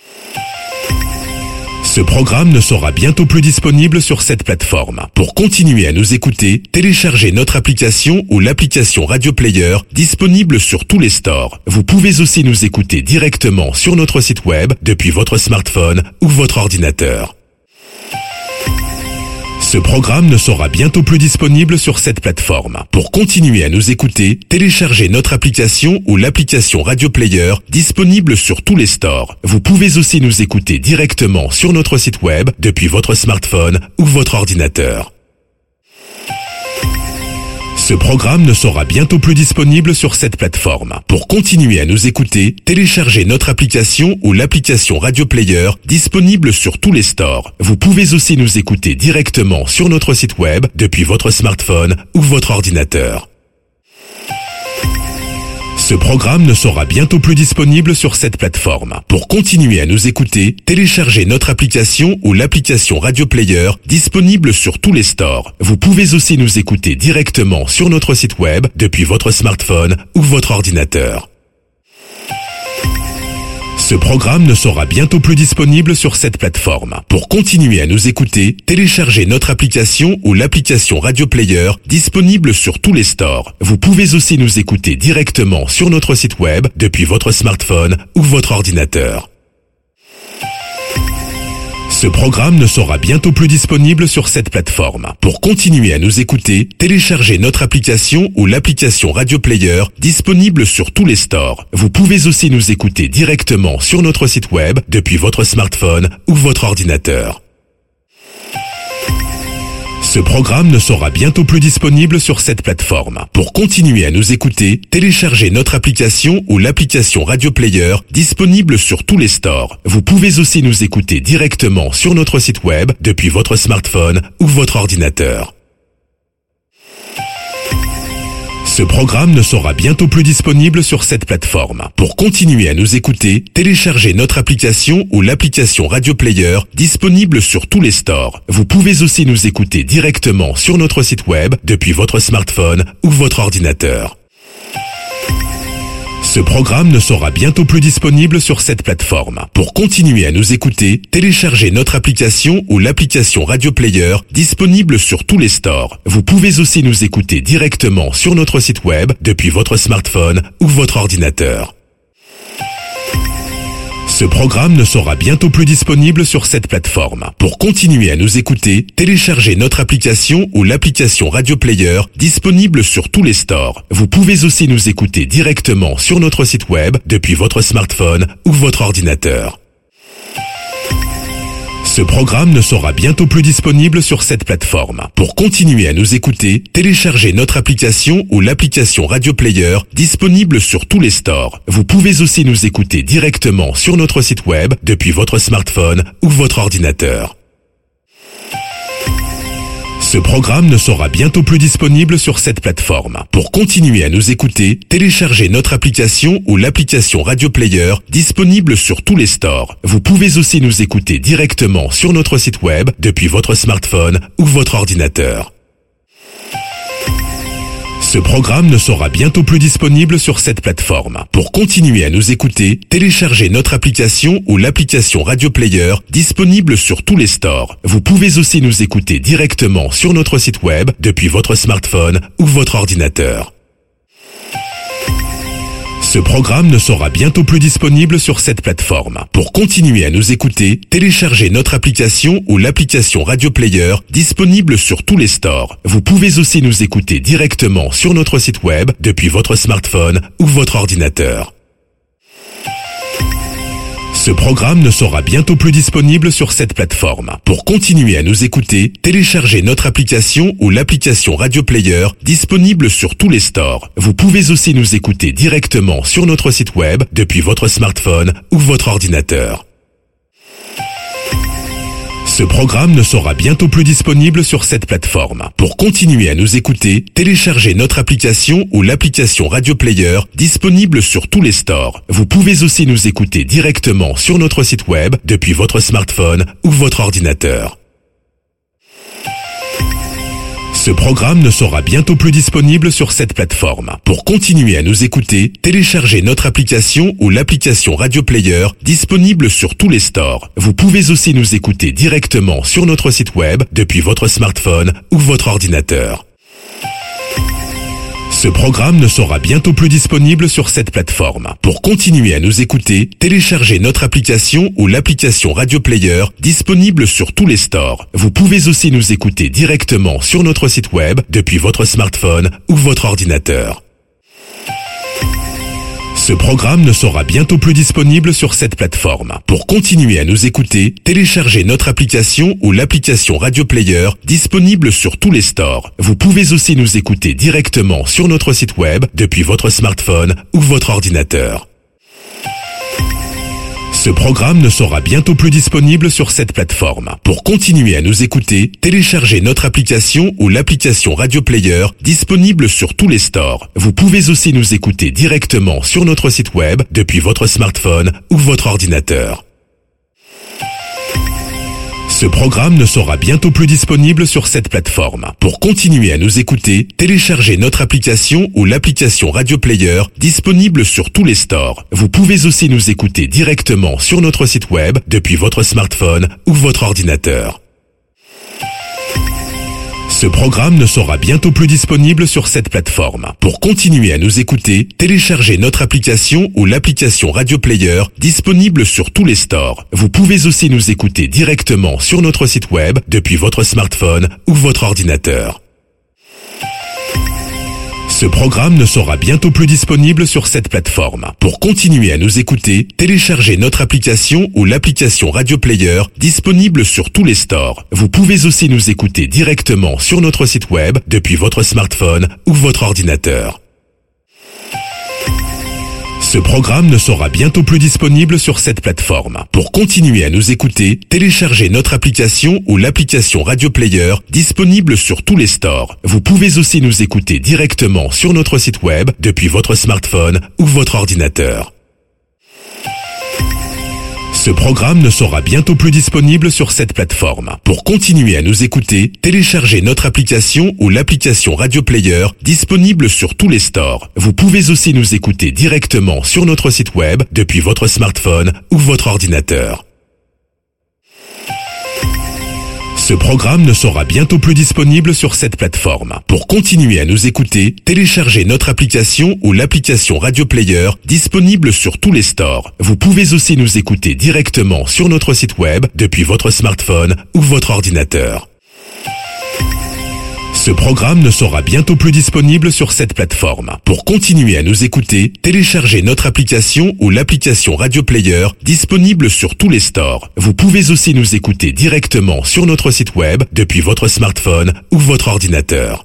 Ce programme ne sera bientôt plus disponible sur cette plateforme. Pour continuer à nous écouter, téléchargez notre application ou l'application Radio Player disponible sur tous les stores. Vous pouvez aussi nous écouter directement sur notre site web depuis votre smartphone ou votre ordinateur. Ce programme ne sera bientôt plus disponible sur cette plateforme. Pour continuer à nous écouter, téléchargez notre application ou l'application Radio Player disponible sur tous les stores. Vous pouvez aussi nous écouter directement sur notre site web depuis votre smartphone ou votre ordinateur. Ce programme ne sera bientôt plus disponible sur cette plateforme. Pour continuer à nous écouter, téléchargez notre application ou l'application Radio Player disponible sur tous les stores. Vous pouvez aussi nous écouter directement sur notre site web depuis votre smartphone ou votre ordinateur. Ce programme ne sera bientôt plus disponible sur cette plateforme. Pour continuer à nous écouter, téléchargez notre application ou l'application Radio Player disponible sur tous les stores. Vous pouvez aussi nous écouter directement sur notre site web depuis votre smartphone ou votre ordinateur. Ce programme ne sera bientôt plus disponible sur cette plateforme. Pour continuer à nous écouter, téléchargez notre application ou l'application Radio Player disponible sur tous les stores. Vous pouvez aussi nous écouter directement sur notre site web depuis votre smartphone ou votre ordinateur. Ce programme ne sera bientôt plus disponible sur cette plateforme. Pour continuer à nous écouter, téléchargez notre application ou l'application Radio Player disponible sur tous les stores. Vous pouvez aussi nous écouter directement sur notre site web depuis votre smartphone ou votre ordinateur. Ce programme ne sera bientôt plus disponible sur cette plateforme. Pour continuer à nous écouter, téléchargez notre application ou l'application Radio Player disponible sur tous les stores. Vous pouvez aussi nous écouter directement sur notre site web depuis votre smartphone ou votre ordinateur. Ce programme ne sera bientôt plus disponible sur cette plateforme. Pour continuer à nous écouter, téléchargez notre application ou l'application Radio Player disponible sur tous les stores. Vous pouvez aussi nous écouter directement sur notre site web depuis votre smartphone ou votre ordinateur. Ce Ce programme ne sera bientôt plus disponible sur cette plateforme. Pour continuer à nous écouter, téléchargez notre application ou l'application Radio Player disponible sur tous les stores. Vous pouvez aussi nous écouter directement sur notre site web depuis votre smartphone ou votre ordinateur. Ce programme ne sera bientôt plus disponible sur cette plateforme. Pour continuer à nous écouter, téléchargez notre application ou l'application Radio Player disponible sur tous les stores. Vous pouvez aussi nous écouter directement sur notre site web depuis votre smartphone ou votre ordinateur. Ce programme ne sera bientôt plus disponible sur cette plateforme. Pour continuer à nous écouter, téléchargez notre application ou l'application Radio Player disponible sur tous les stores. Vous pouvez aussi nous écouter directement sur notre site web depuis votre smartphone ou votre ordinateur. Ce programme ne sera bientôt plus disponible sur cette plateforme. Pour continuer à nous écouter, téléchargez notre application ou l'application Radio Player disponible sur tous les stores. Vous pouvez aussi nous écouter directement sur notre site web depuis votre smartphone ou votre ordinateur. Ce programme ne sera bientôt plus disponible sur cette plateforme. Pour continuer à nous écouter, téléchargez notre application ou l'application Radio Player disponible sur tous les stores. Vous pouvez aussi nous écouter directement sur notre site web depuis votre smartphone ou votre ordinateur. Ce programme ne sera bientôt plus disponible sur cette plateforme. Pour continuer à nous écouter, téléchargez notre application ou l'application Radio Player disponible sur tous les stores. Vous pouvez aussi nous écouter directement sur notre site web depuis votre smartphone ou votre ordinateur. Ce programme ne sera bientôt plus disponible sur cette plateforme. Pour continuer à nous écouter, téléchargez notre application ou l'application Radio Player disponible sur tous les stores. Vous pouvez aussi nous écouter directement sur notre site web depuis votre smartphone ou votre ordinateur. Ce programme ne sera bientôt plus disponible sur cette plateforme. Pour continuer à nous écouter, téléchargez notre application ou l'application Radio Player disponible sur tous les stores. Vous pouvez aussi nous écouter directement sur notre site web depuis votre smartphone ou votre ordinateur. Ce programme ne sera bientôt plus disponible sur cette plateforme. Pour continuer à nous écouter, téléchargez notre application ou l'application Radio Player disponible sur tous les stores. Vous pouvez aussi nous écouter directement sur notre site web depuis votre smartphone ou votre ordinateur. Ce programme ne sera bientôt plus disponible sur cette plateforme. Pour continuer à nous écouter, téléchargez notre application ou l'application Radio Player disponible sur tous les stores. Vous pouvez aussi nous écouter directement sur notre site web depuis votre smartphone ou votre ordinateur. Ce programme ne sera bientôt plus disponible sur cette plateforme. Pour continuer à nous écouter, téléchargez notre application ou l'application Radio Player disponible sur tous les stores. Vous pouvez aussi nous écouter directement sur notre site web depuis votre smartphone ou votre ordinateur. Ce programme ne sera bientôt plus disponible sur cette plateforme. Pour continuer à nous écouter, téléchargez notre application ou l'application Radio Player disponible sur tous les stores. Vous pouvez aussi nous écouter directement sur notre site web depuis votre smartphone ou votre ordinateur. Ce programme ne sera bientôt plus disponible sur cette plateforme. Pour continuer à nous écouter, téléchargez notre application ou l'application Radio Player disponible sur tous les stores. Vous pouvez aussi nous écouter directement sur notre site web depuis votre smartphone ou votre ordinateur. Ce programme ne sera bientôt plus disponible sur cette plateforme. Pour continuer à nous écouter, téléchargez notre application ou l'application Radio Player disponible sur tous les stores. Vous pouvez aussi nous écouter directement sur notre site web depuis votre smartphone ou votre ordinateur. Ce programme ne sera bientôt plus disponible sur cette plateforme. Pour continuer à nous écouter, téléchargez notre application ou l'application Radio Player disponible sur tous les stores. Vous pouvez aussi nous écouter directement sur notre site web depuis votre smartphone ou votre ordinateur. Ce programme ne sera bientôt plus disponible sur cette plateforme. Pour continuer à nous écouter, téléchargez notre application ou l'application Radio Player disponible sur tous les stores. Vous pouvez aussi nous écouter directement sur notre site web depuis votre smartphone ou votre ordinateur. Ce Ce programme ne sera bientôt plus disponible sur cette plateforme. Pour continuer à nous écouter, téléchargez notre application ou l'application Radio Player disponible sur tous les stores. Vous pouvez aussi nous écouter directement sur notre site web depuis votre smartphone ou votre ordinateur. Ce programme ne sera bientôt plus disponible sur cette plateforme. Pour continuer à nous écouter, téléchargez notre application ou l'application Radio Player disponible sur tous les stores. Vous pouvez aussi nous écouter directement sur notre site web depuis votre smartphone ou votre ordinateur. Ce programme ne sera bientôt plus disponible sur cette plateforme. Pour continuer à nous écouter, téléchargez notre application ou l'application Radio Player disponible sur tous les stores. Vous pouvez aussi nous écouter directement sur notre site web depuis votre smartphone ou votre ordinateur.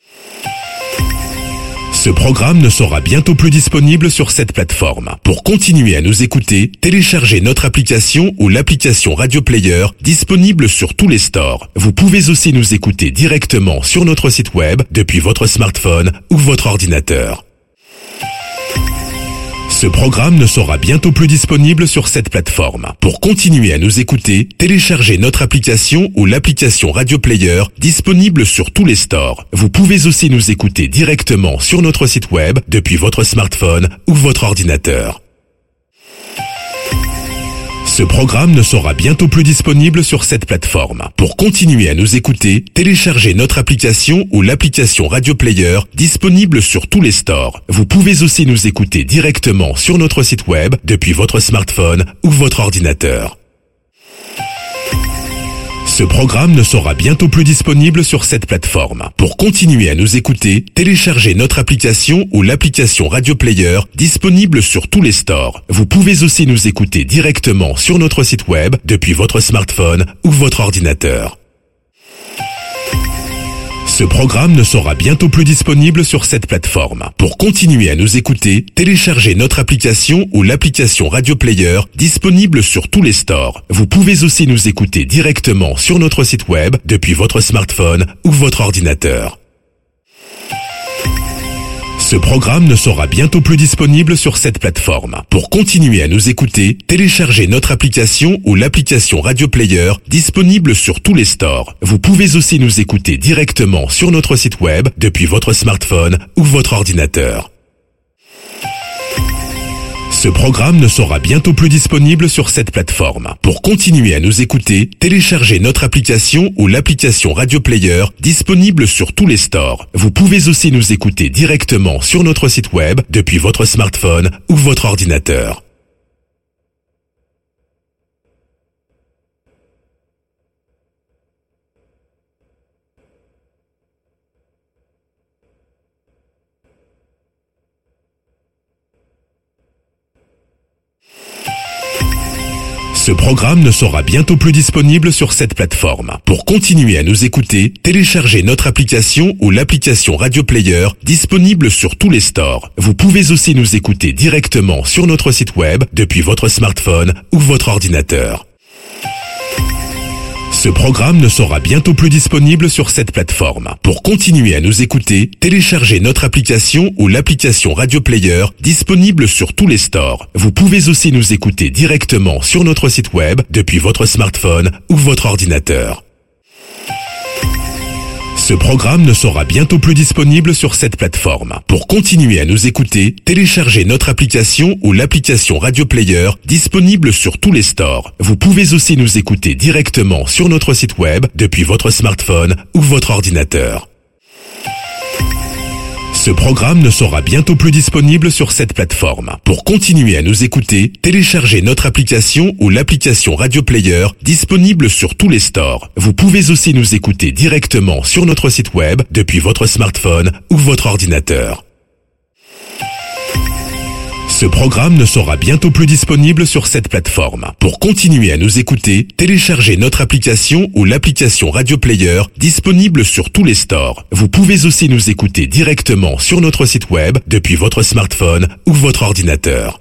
Ce programme ne sera bientôt plus disponible sur cette plateforme. Pour continuer à nous écouter, téléchargez notre application ou l'application Radio Player disponible sur tous les stores. Vous pouvez aussi nous écouter directement sur notre site web depuis votre smartphone ou votre ordinateur. Ce programme ne sera bientôt plus disponible sur cette plateforme. Pour continuer à nous écouter, téléchargez notre application ou l'application Radio Player disponible sur tous les stores. Vous pouvez aussi nous écouter directement sur notre site web depuis votre smartphone ou votre ordinateur. Ce programme ne sera bientôt plus disponible sur cette plateforme. Pour continuer à nous écouter, téléchargez notre application ou l'application Radio Player disponible sur tous les stores. Vous pouvez aussi nous écouter directement sur notre site web depuis votre smartphone ou votre ordinateur. Ce programme ne sera bientôt plus disponible sur cette plateforme. Pour continuer à nous écouter, téléchargez notre application ou l'application Radio Player disponible sur tous les stores. Vous pouvez aussi nous écouter directement sur notre site web depuis votre smartphone ou votre ordinateur. Ce programme ne sera bientôt plus disponible sur cette plateforme. Pour continuer à nous écouter, téléchargez notre application ou l'application Radio Player disponible sur tous les stores. Vous pouvez aussi nous écouter directement sur notre site web depuis votre smartphone ou votre ordinateur. Ce programme ne sera bientôt plus disponible sur cette plateforme. Pour continuer à nous écouter, téléchargez notre application ou l'application Radio Player disponible sur tous les stores. Vous pouvez aussi nous écouter directement sur notre site web depuis votre smartphone ou votre ordinateur. Ce programme ne sera bientôt plus disponible sur cette plateforme. Pour continuer à nous écouter, téléchargez notre application ou l'application Radio Player disponible sur tous les stores. Vous pouvez aussi nous écouter directement sur notre site web depuis votre smartphone ou votre ordinateur. Ce programme ne sera bientôt plus disponible sur cette plateforme. Pour continuer à nous écouter, téléchargez notre application ou l'application Radio Player disponible sur tous les stores. Vous pouvez aussi nous écouter directement sur notre site web depuis votre smartphone ou votre ordinateur. Ce programme ne sera bientôt plus disponible sur cette plateforme. Pour continuer à nous écouter, téléchargez notre application ou l'application Radio Player disponible sur tous les stores. Vous pouvez aussi nous écouter directement sur notre site web depuis votre smartphone ou votre ordinateur. Ce programme ne sera bientôt plus disponible sur cette plateforme. Pour continuer à nous écouter, téléchargez notre application ou l'application Radio Player disponible sur tous les stores. Vous pouvez aussi nous écouter directement sur notre site web depuis votre smartphone ou votre ordinateur. Ce programme ne sera bientôt plus disponible sur cette plateforme. Pour continuer à nous écouter, téléchargez notre application ou l'application Radio Player disponible sur tous les stores. Vous pouvez aussi nous écouter directement sur notre site web depuis votre smartphone ou votre ordinateur. Ce programme ne sera bientôt plus disponible sur cette plateforme. Pour continuer à nous écouter, téléchargez notre application ou l'application Radio Player disponible sur tous les stores. Vous pouvez aussi nous écouter directement sur notre site web depuis votre smartphone ou votre ordinateur.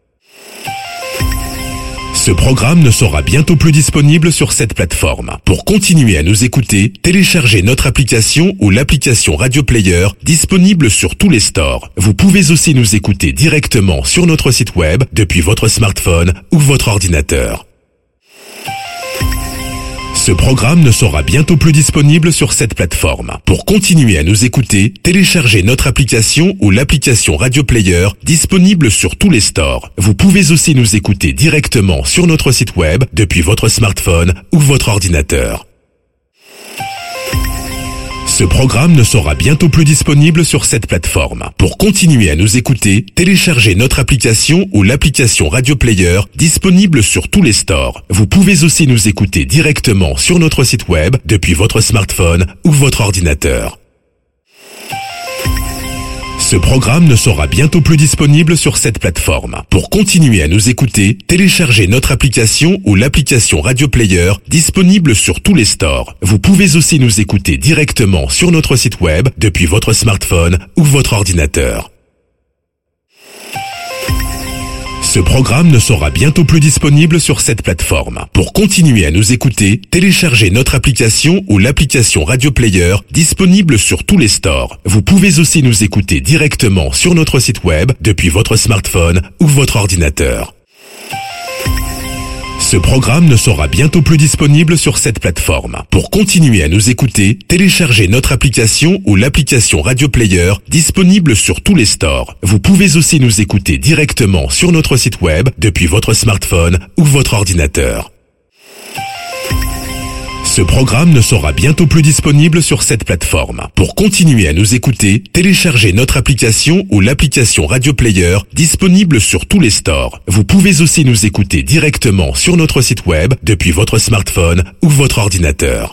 Ce programme ne sera bientôt plus disponible sur cette plateforme. Pour continuer à nous écouter, téléchargez notre application ou l'application Radio Player disponible sur tous les stores. Vous pouvez aussi nous écouter directement sur notre site web depuis votre smartphone ou votre ordinateur. Ce programme ne sera bientôt plus disponible sur cette plateforme. Pour continuer à nous écouter, téléchargez notre application ou l'application Radio Player disponible sur tous les stores. Vous pouvez aussi nous écouter directement sur notre site web depuis votre smartphone ou votre ordinateur. Ce programme ne sera bientôt plus disponible sur cette plateforme. Pour continuer à nous écouter, téléchargez notre application ou l'application Radio Player disponible sur tous les stores. Vous pouvez aussi nous écouter directement sur notre site web depuis votre smartphone ou votre ordinateur. Ce programme ne sera bientôt plus disponible sur cette plateforme. Pour continuer à nous écouter, téléchargez notre application ou l'application Radio Player disponible sur tous les stores. Vous pouvez aussi nous écouter directement sur notre site web depuis votre smartphone ou votre ordinateur. Ce programme ne sera bientôt plus disponible sur cette plateforme. Pour continuer à nous écouter, téléchargez notre application ou l'application Radio Player disponible sur tous les stores. Vous pouvez aussi nous écouter directement sur notre site web depuis votre smartphone ou votre ordinateur. Ce programme ne sera bientôt plus disponible sur cette plateforme. Pour continuer à nous écouter, téléchargez notre application ou l'application Radio Player disponible sur tous les stores. Vous pouvez aussi nous écouter directement sur notre site web depuis votre smartphone ou votre ordinateur. Ce programme ne sera bientôt plus disponible sur cette plateforme. Pour continuer à nous écouter, téléchargez notre application ou l'application Radio Player disponible sur tous les stores. Vous pouvez aussi nous écouter directement sur notre site web depuis votre smartphone ou votre ordinateur.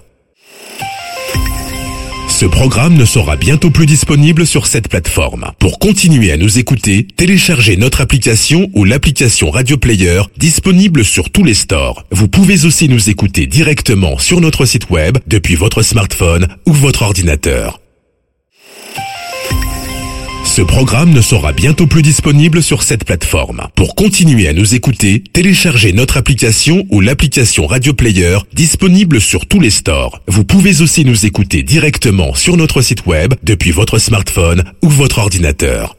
Ce programme ne sera bientôt plus disponible sur cette plateforme. Pour continuer à nous écouter, téléchargez notre application ou l'application Radio Player disponible sur tous les stores. Vous pouvez aussi nous écouter directement sur notre site web depuis votre smartphone ou votre ordinateur. Ce programme ne sera bientôt plus disponible sur cette plateforme. Pour continuer à nous écouter, téléchargez notre application ou l'application Radio Player disponible sur tous les stores. Vous pouvez aussi nous écouter directement sur notre site web depuis votre smartphone ou votre ordinateur.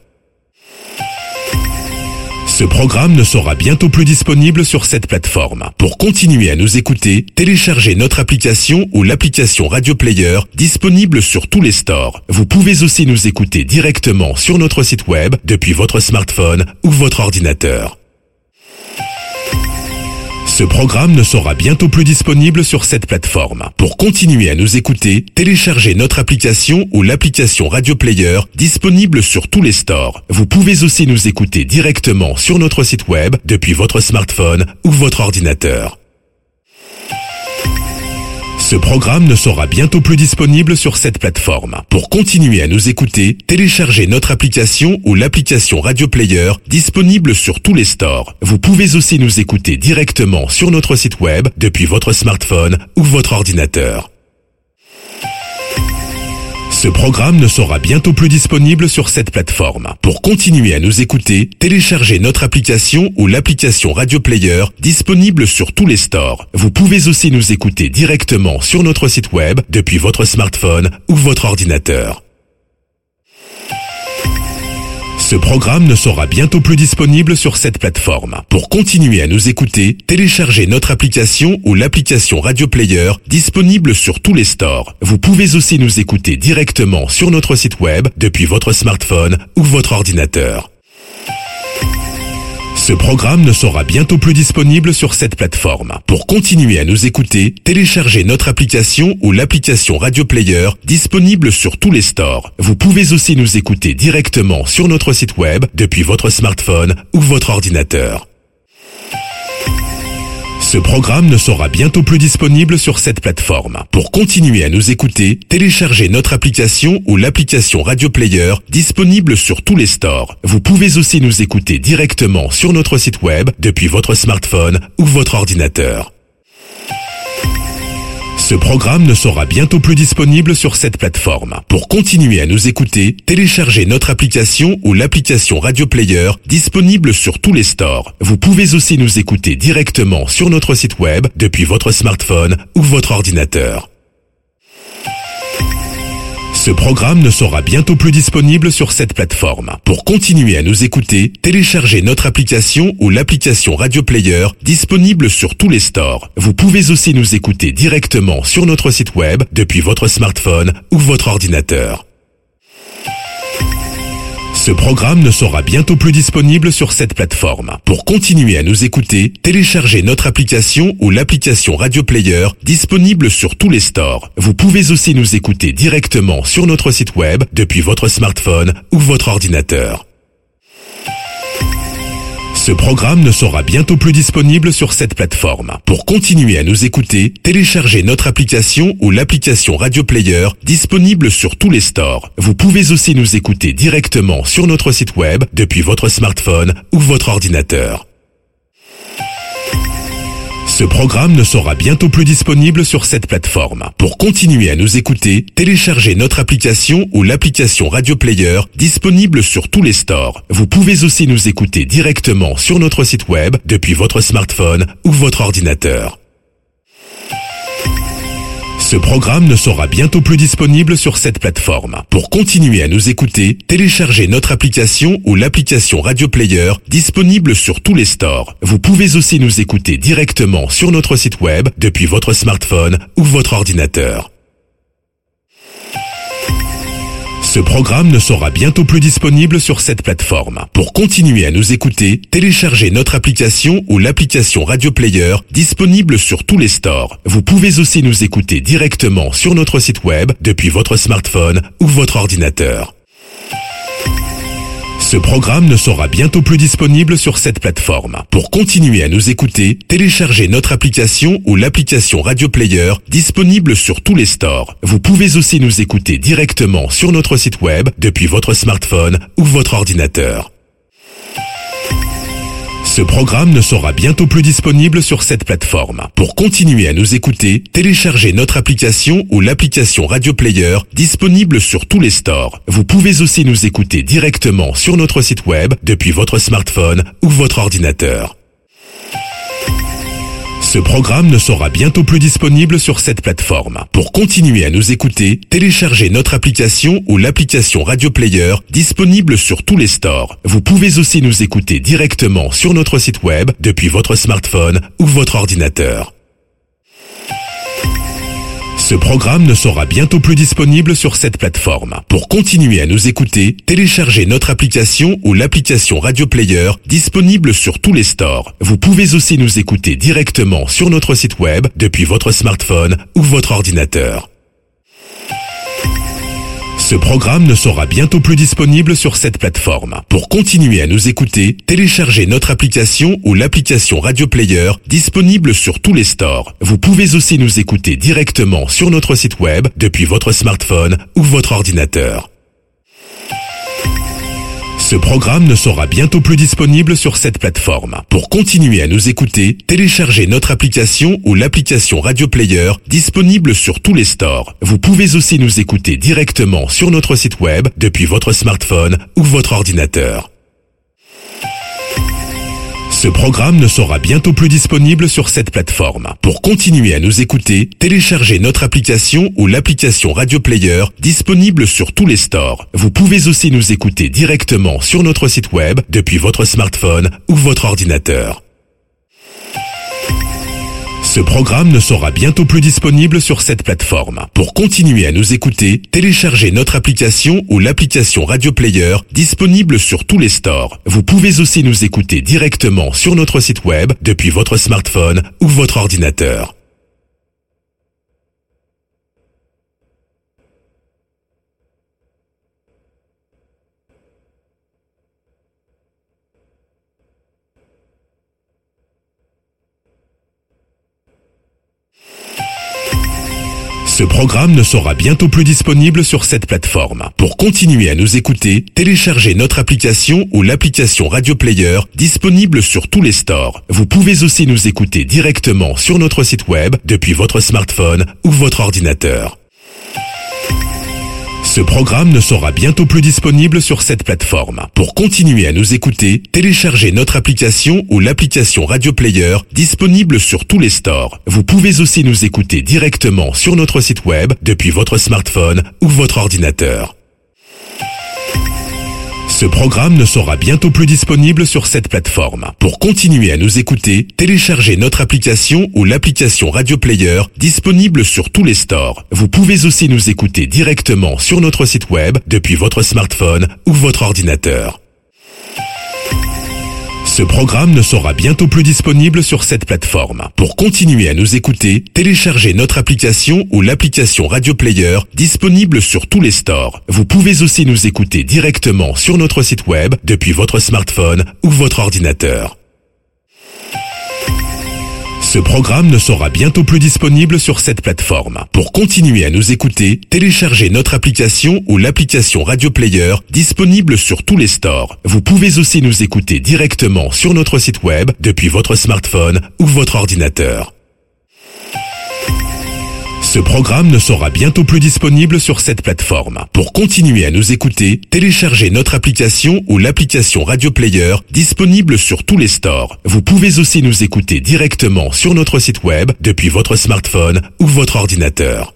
Ce programme ne sera bientôt plus disponible sur cette plateforme. Pour continuer à nous écouter, téléchargez notre application ou l'application Radio Player disponible sur tous les stores. Vous pouvez aussi nous écouter directement sur notre site web depuis votre smartphone ou votre ordinateur. Ce programme ne sera bientôt plus disponible sur cette plateforme. Pour continuer à nous écouter, téléchargez notre application ou l'application Radio Player disponible sur tous les stores. Vous pouvez aussi nous écouter directement sur notre site web depuis votre smartphone ou votre ordinateur. Ce programme ne sera bientôt plus disponible sur cette plateforme. Pour continuer à nous écouter, téléchargez notre application ou l'application Radio Player disponible sur tous les stores. Vous pouvez aussi nous écouter directement sur notre site web depuis votre smartphone ou votre ordinateur. Ce programme ne sera bientôt plus disponible sur cette plateforme. Pour continuer à nous écouter, téléchargez notre application ou l'application Radio Player disponible sur tous les stores. Vous pouvez aussi nous écouter directement sur notre site web depuis votre smartphone ou votre ordinateur. Ce programme ne sera bientôt plus disponible sur cette plateforme. Pour continuer à nous écouter, téléchargez notre application ou l'application Radio Player disponible sur tous les stores. Vous pouvez aussi nous écouter directement sur notre site web depuis votre smartphone ou votre ordinateur. Ce programme ne sera bientôt plus disponible sur cette plateforme. Pour continuer à nous écouter, téléchargez notre application ou l'application Radio Player disponible sur tous les stores. Vous pouvez aussi nous écouter directement sur notre site web depuis votre smartphone ou votre ordinateur. Ce programme ne sera bientôt plus disponible sur cette plateforme. Pour continuer à nous écouter, téléchargez notre application ou l'application Radio Player disponible sur tous les stores. Vous pouvez aussi nous écouter directement sur notre site web depuis votre smartphone ou votre ordinateur. Ce programme ne sera bientôt plus disponible sur cette plateforme. Pour continuer à nous écouter, téléchargez notre application ou l'application Radio Player disponible sur tous les stores. Vous pouvez aussi nous écouter directement sur notre site web depuis votre smartphone ou votre ordinateur. Ce programme ne sera bientôt plus disponible sur cette plateforme. Pour continuer à nous écouter, téléchargez notre application ou l'application Radio Player disponible sur tous les stores. Vous pouvez aussi nous écouter directement sur notre site web depuis votre smartphone ou votre ordinateur. Ce programme ne sera bientôt plus disponible sur cette plateforme. Pour continuer à nous écouter, téléchargez notre application ou l'application Radio Player disponible sur tous les stores. Vous pouvez aussi nous écouter directement sur notre site web depuis votre smartphone ou votre ordinateur. Ce programme ne sera bientôt plus disponible sur cette plateforme. Pour continuer à nous écouter, téléchargez notre application ou l'application Radio Player disponible sur tous les stores. Vous pouvez aussi nous écouter directement sur notre site web depuis votre smartphone ou votre ordinateur. Ce programme ne sera bientôt plus disponible sur cette plateforme. Pour continuer à nous écouter, téléchargez notre application ou l'application Radio Player disponible sur tous les stores. Vous pouvez aussi nous écouter directement sur notre site web depuis votre smartphone ou votre ordinateur. Ce programme ne sera bientôt plus disponible sur cette plateforme. Pour continuer à nous écouter, téléchargez notre application ou l'application Radio Player disponible sur tous les stores. Vous pouvez aussi nous écouter directement sur notre site web depuis votre smartphone ou votre ordinateur. Ce programme ne sera bientôt plus disponible sur cette plateforme. Pour continuer à nous écouter, téléchargez notre application ou l'application Radio Player disponible sur tous les stores. Vous pouvez aussi nous écouter directement sur notre site web depuis votre smartphone ou votre ordinateur. Ce programme ne sera bientôt plus disponible sur cette plateforme. Pour continuer à nous écouter, téléchargez notre application ou l'application Radio Player disponible sur tous les stores. Vous pouvez aussi nous écouter directement sur notre site web depuis votre smartphone ou votre ordinateur. Ce programme ne sera bientôt plus disponible sur cette plateforme. Pour continuer à nous écouter, téléchargez notre application ou l'application Radio Player disponible sur tous les stores. Vous pouvez aussi nous écouter directement sur notre site web depuis votre smartphone ou votre ordinateur. Ce programme ne sera bientôt plus disponible sur cette plateforme. Pour continuer à nous écouter, téléchargez notre application ou l'application Radio Player disponible sur tous les stores. Vous pouvez aussi nous écouter directement sur notre site web depuis votre smartphone ou votre ordinateur. Ce programme ne sera bientôt plus disponible sur cette plateforme. Pour continuer à nous écouter, téléchargez notre application ou l'application Radio Player disponible sur tous les stores. Vous pouvez aussi nous écouter directement sur notre site web depuis votre smartphone ou votre ordinateur. Ce programme ne sera bientôt plus disponible sur cette plateforme. Pour continuer à nous écouter, téléchargez notre application ou l'application Radio Player disponible sur tous les stores. Vous pouvez aussi nous écouter directement sur notre site web depuis votre smartphone ou votre ordinateur. Ce programme ne sera bientôt plus disponible sur cette plateforme. Pour continuer à nous écouter, téléchargez notre application ou l'application Radio Player disponible sur tous les stores. Vous pouvez aussi nous écouter directement sur notre site web depuis votre smartphone ou votre ordinateur. Ce programme ne sera bientôt plus disponible sur cette plateforme. Pour continuer à nous écouter, téléchargez notre application ou l'application Radio Player disponible sur tous les stores. Vous pouvez aussi nous écouter directement sur notre site web depuis votre smartphone ou votre ordinateur. Ce programme ne sera bientôt plus disponible sur cette plateforme. Pour continuer à nous écouter, téléchargez notre application ou l'application Radio Player disponible sur tous les stores. Vous pouvez aussi nous écouter directement sur notre site web depuis votre smartphone ou votre ordinateur. Ce programme ne sera bientôt plus disponible sur cette plateforme. Pour continuer à nous écouter, téléchargez notre application ou l'application Radio Player disponible sur tous les stores. Vous pouvez aussi nous écouter directement sur notre site web depuis votre smartphone ou votre ordinateur. Ce programme ne sera bientôt plus disponible sur cette plateforme. Pour continuer à nous écouter, téléchargez notre application ou l'application Radio Player disponible sur tous les stores. Vous pouvez aussi nous écouter directement sur notre site web depuis votre smartphone ou votre ordinateur. Ce programme ne sera bientôt plus disponible sur cette plateforme. Pour continuer à nous écouter, téléchargez notre application ou l'application Radio Player disponible sur tous les stores. Vous pouvez aussi nous écouter directement sur notre site web depuis votre smartphone ou votre ordinateur. Ce programme ne sera bientôt plus disponible sur cette plateforme. Pour continuer à nous écouter, téléchargez notre application ou l'application Radio Player disponible sur tous les stores. Vous pouvez aussi nous écouter directement sur notre site web depuis votre smartphone ou votre ordinateur. Ce programme ne sera bientôt plus disponible sur cette plateforme. Pour continuer à nous écouter, téléchargez notre application ou l'application Radio Player disponible sur tous les stores. Vous pouvez aussi nous écouter directement sur notre site web depuis votre smartphone ou votre ordinateur. Ce programme ne sera bientôt plus disponible sur cette plateforme. Pour continuer à nous écouter, téléchargez notre application ou l'application Radio Player disponible sur tous les stores. Vous pouvez aussi nous écouter directement sur notre site web depuis votre smartphone ou votre ordinateur.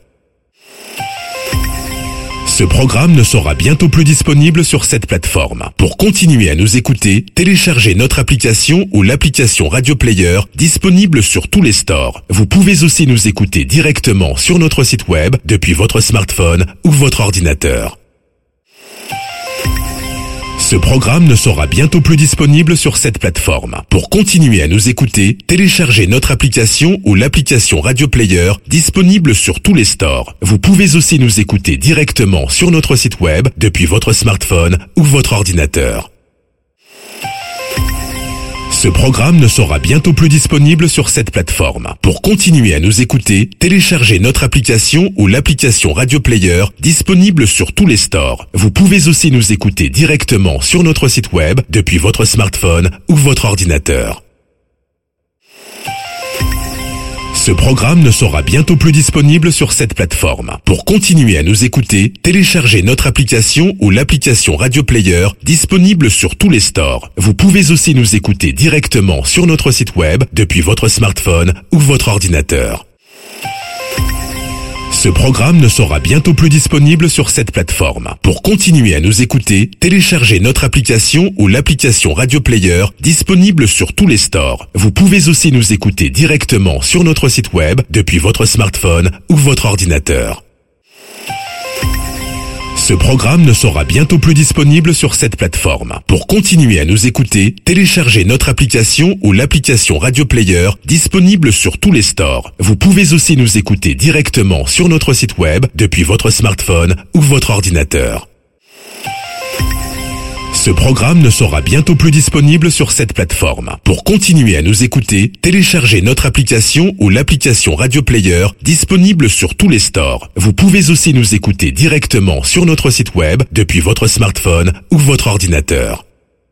Ce programme ne sera bientôt plus disponible sur cette plateforme. Pour continuer à nous écouter, téléchargez notre application ou l'application Radio Player disponible sur tous les stores. Vous pouvez aussi nous écouter directement sur notre site web depuis votre smartphone ou votre ordinateur. Ce programme ne sera bientôt plus disponible sur cette plateforme. Pour continuer à nous écouter, téléchargez notre application ou l'application Radio Player disponible sur tous les stores. Vous pouvez aussi nous écouter directement sur notre site web depuis votre smartphone ou votre ordinateur. Ce programme ne sera bientôt plus disponible sur cette plateforme. Pour continuer à nous écouter, téléchargez notre application ou l'application Radio Player disponible sur tous les stores. Vous pouvez aussi nous écouter directement sur notre site web depuis votre smartphone ou votre ordinateur. Ce programme ne sera bientôt plus disponible sur cette plateforme. Pour continuer à nous écouter, téléchargez notre application ou l'application Radio Player disponible sur tous les stores. Vous pouvez aussi nous écouter directement sur notre site web depuis votre smartphone ou votre ordinateur. Ce programme ne sera bientôt plus disponible sur cette plateforme. Pour continuer à nous écouter, téléchargez notre application ou l'application Radio Player disponible sur tous les stores. Vous pouvez aussi nous écouter directement sur notre site web depuis votre smartphone ou votre ordinateur. Ce programme ne sera bientôt plus disponible sur cette plateforme. Pour continuer à nous écouter, téléchargez notre application ou l'application Radio Player disponible sur tous les stores. Vous pouvez aussi nous écouter directement sur notre site web depuis votre smartphone ou votre ordinateur. Ce programme ne sera bientôt plus disponible sur cette plateforme. Pour continuer à nous écouter, téléchargez notre application ou l'application Radio Player disponible sur tous les stores. Vous pouvez aussi nous écouter directement sur notre site web depuis votre smartphone ou votre ordinateur.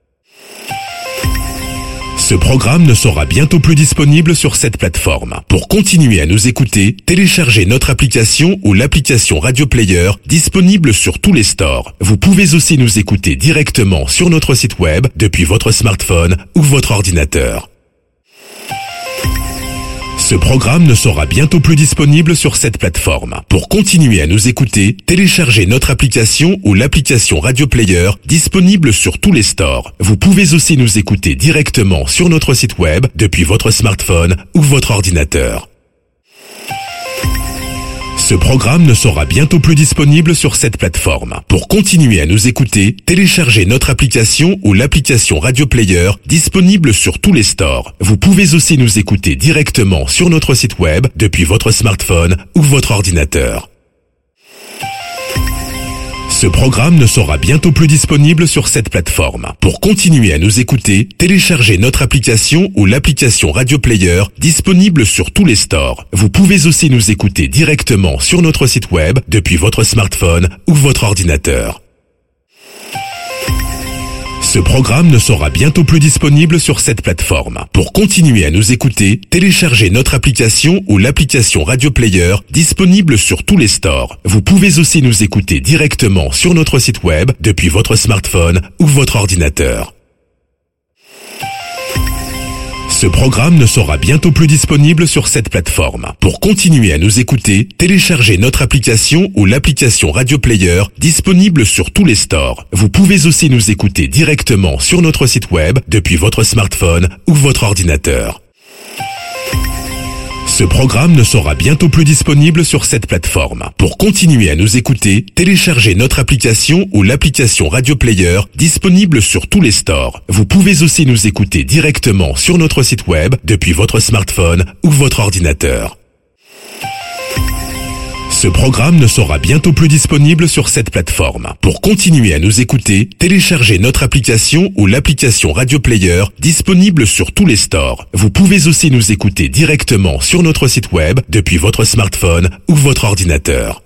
Ce programme ne sera bientôt plus disponible sur cette plateforme. Pour continuer à nous écouter, téléchargez notre application ou l'application Radio Player disponible sur tous les stores. Vous pouvez aussi nous écouter directement sur notre site web depuis votre smartphone ou votre ordinateur. Ce programme ne sera bientôt plus disponible sur cette plateforme. Pour continuer à nous écouter, téléchargez notre application ou l'application Radio Player disponible sur tous les stores. Vous pouvez aussi nous écouter directement sur notre site web depuis votre smartphone ou votre ordinateur. Ce programme ne sera bientôt plus disponible sur cette plateforme. Pour continuer à nous écouter, téléchargez notre application ou l'application Radio Player disponible sur tous les stores. Vous pouvez aussi nous écouter directement sur notre site web depuis votre smartphone ou votre ordinateur. Ce programme ne sera bientôt plus disponible sur cette plateforme. Pour continuer à nous écouter, téléchargez notre application ou l'application Radio Player disponible sur tous les stores. Vous pouvez aussi nous écouter directement sur notre site web depuis votre smartphone ou votre ordinateur. Ce Ce programme ne sera bientôt plus disponible sur cette plateforme. Pour continuer à nous écouter, téléchargez notre application ou l'application Radio Player disponible sur tous les stores. Vous pouvez aussi nous écouter directement sur notre site web depuis votre smartphone ou votre ordinateur. Ce programme ne sera bientôt plus disponible sur cette plateforme. Pour continuer à nous écouter, téléchargez notre application ou l'application Radio Player disponible sur tous les stores. Vous pouvez aussi nous écouter directement sur notre site web depuis votre smartphone ou votre ordinateur. Ce programme ne sera bientôt plus disponible sur cette plateforme. Pour continuer à nous écouter, téléchargez notre application ou l'application Radio Player disponible sur tous les stores. Vous pouvez aussi nous écouter directement sur notre site web depuis votre smartphone ou votre ordinateur. Ce programme ne sera bientôt plus disponible sur cette plateforme. Pour continuer à nous écouter, téléchargez notre application ou l'application Radio Player disponible sur tous les stores. Vous pouvez aussi nous écouter directement sur notre site web depuis votre smartphone ou votre ordinateur.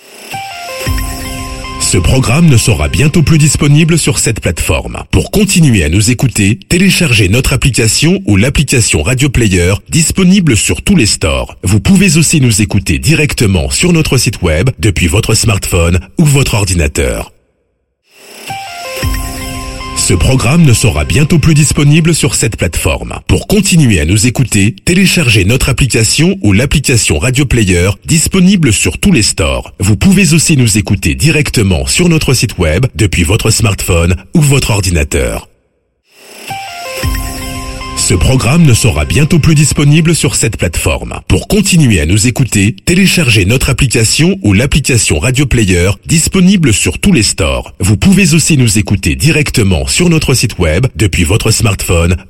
Ce programme ne sera bientôt plus disponible sur cette plateforme. Pour continuer à nous écouter, téléchargez notre application ou l'application Radio Player disponible sur tous les stores. Vous pouvez aussi nous écouter directement sur notre site web depuis votre smartphone ou votre ordinateur. Ce programme ne sera bientôt plus disponible sur cette plateforme. Pour continuer à nous écouter, téléchargez notre application ou l'application Radio Player disponible sur tous les stores. Vous pouvez aussi nous écouter directement sur notre site web depuis votre smartphone ou votre ordinateur. Ce programme ne sera bientôt plus disponible sur cette plateforme. Pour continuer à nous écouter, téléchargez notre application ou l'application Radio Player disponible sur tous les stores. Vous pouvez aussi nous écouter directement sur notre site web depuis votre smartphone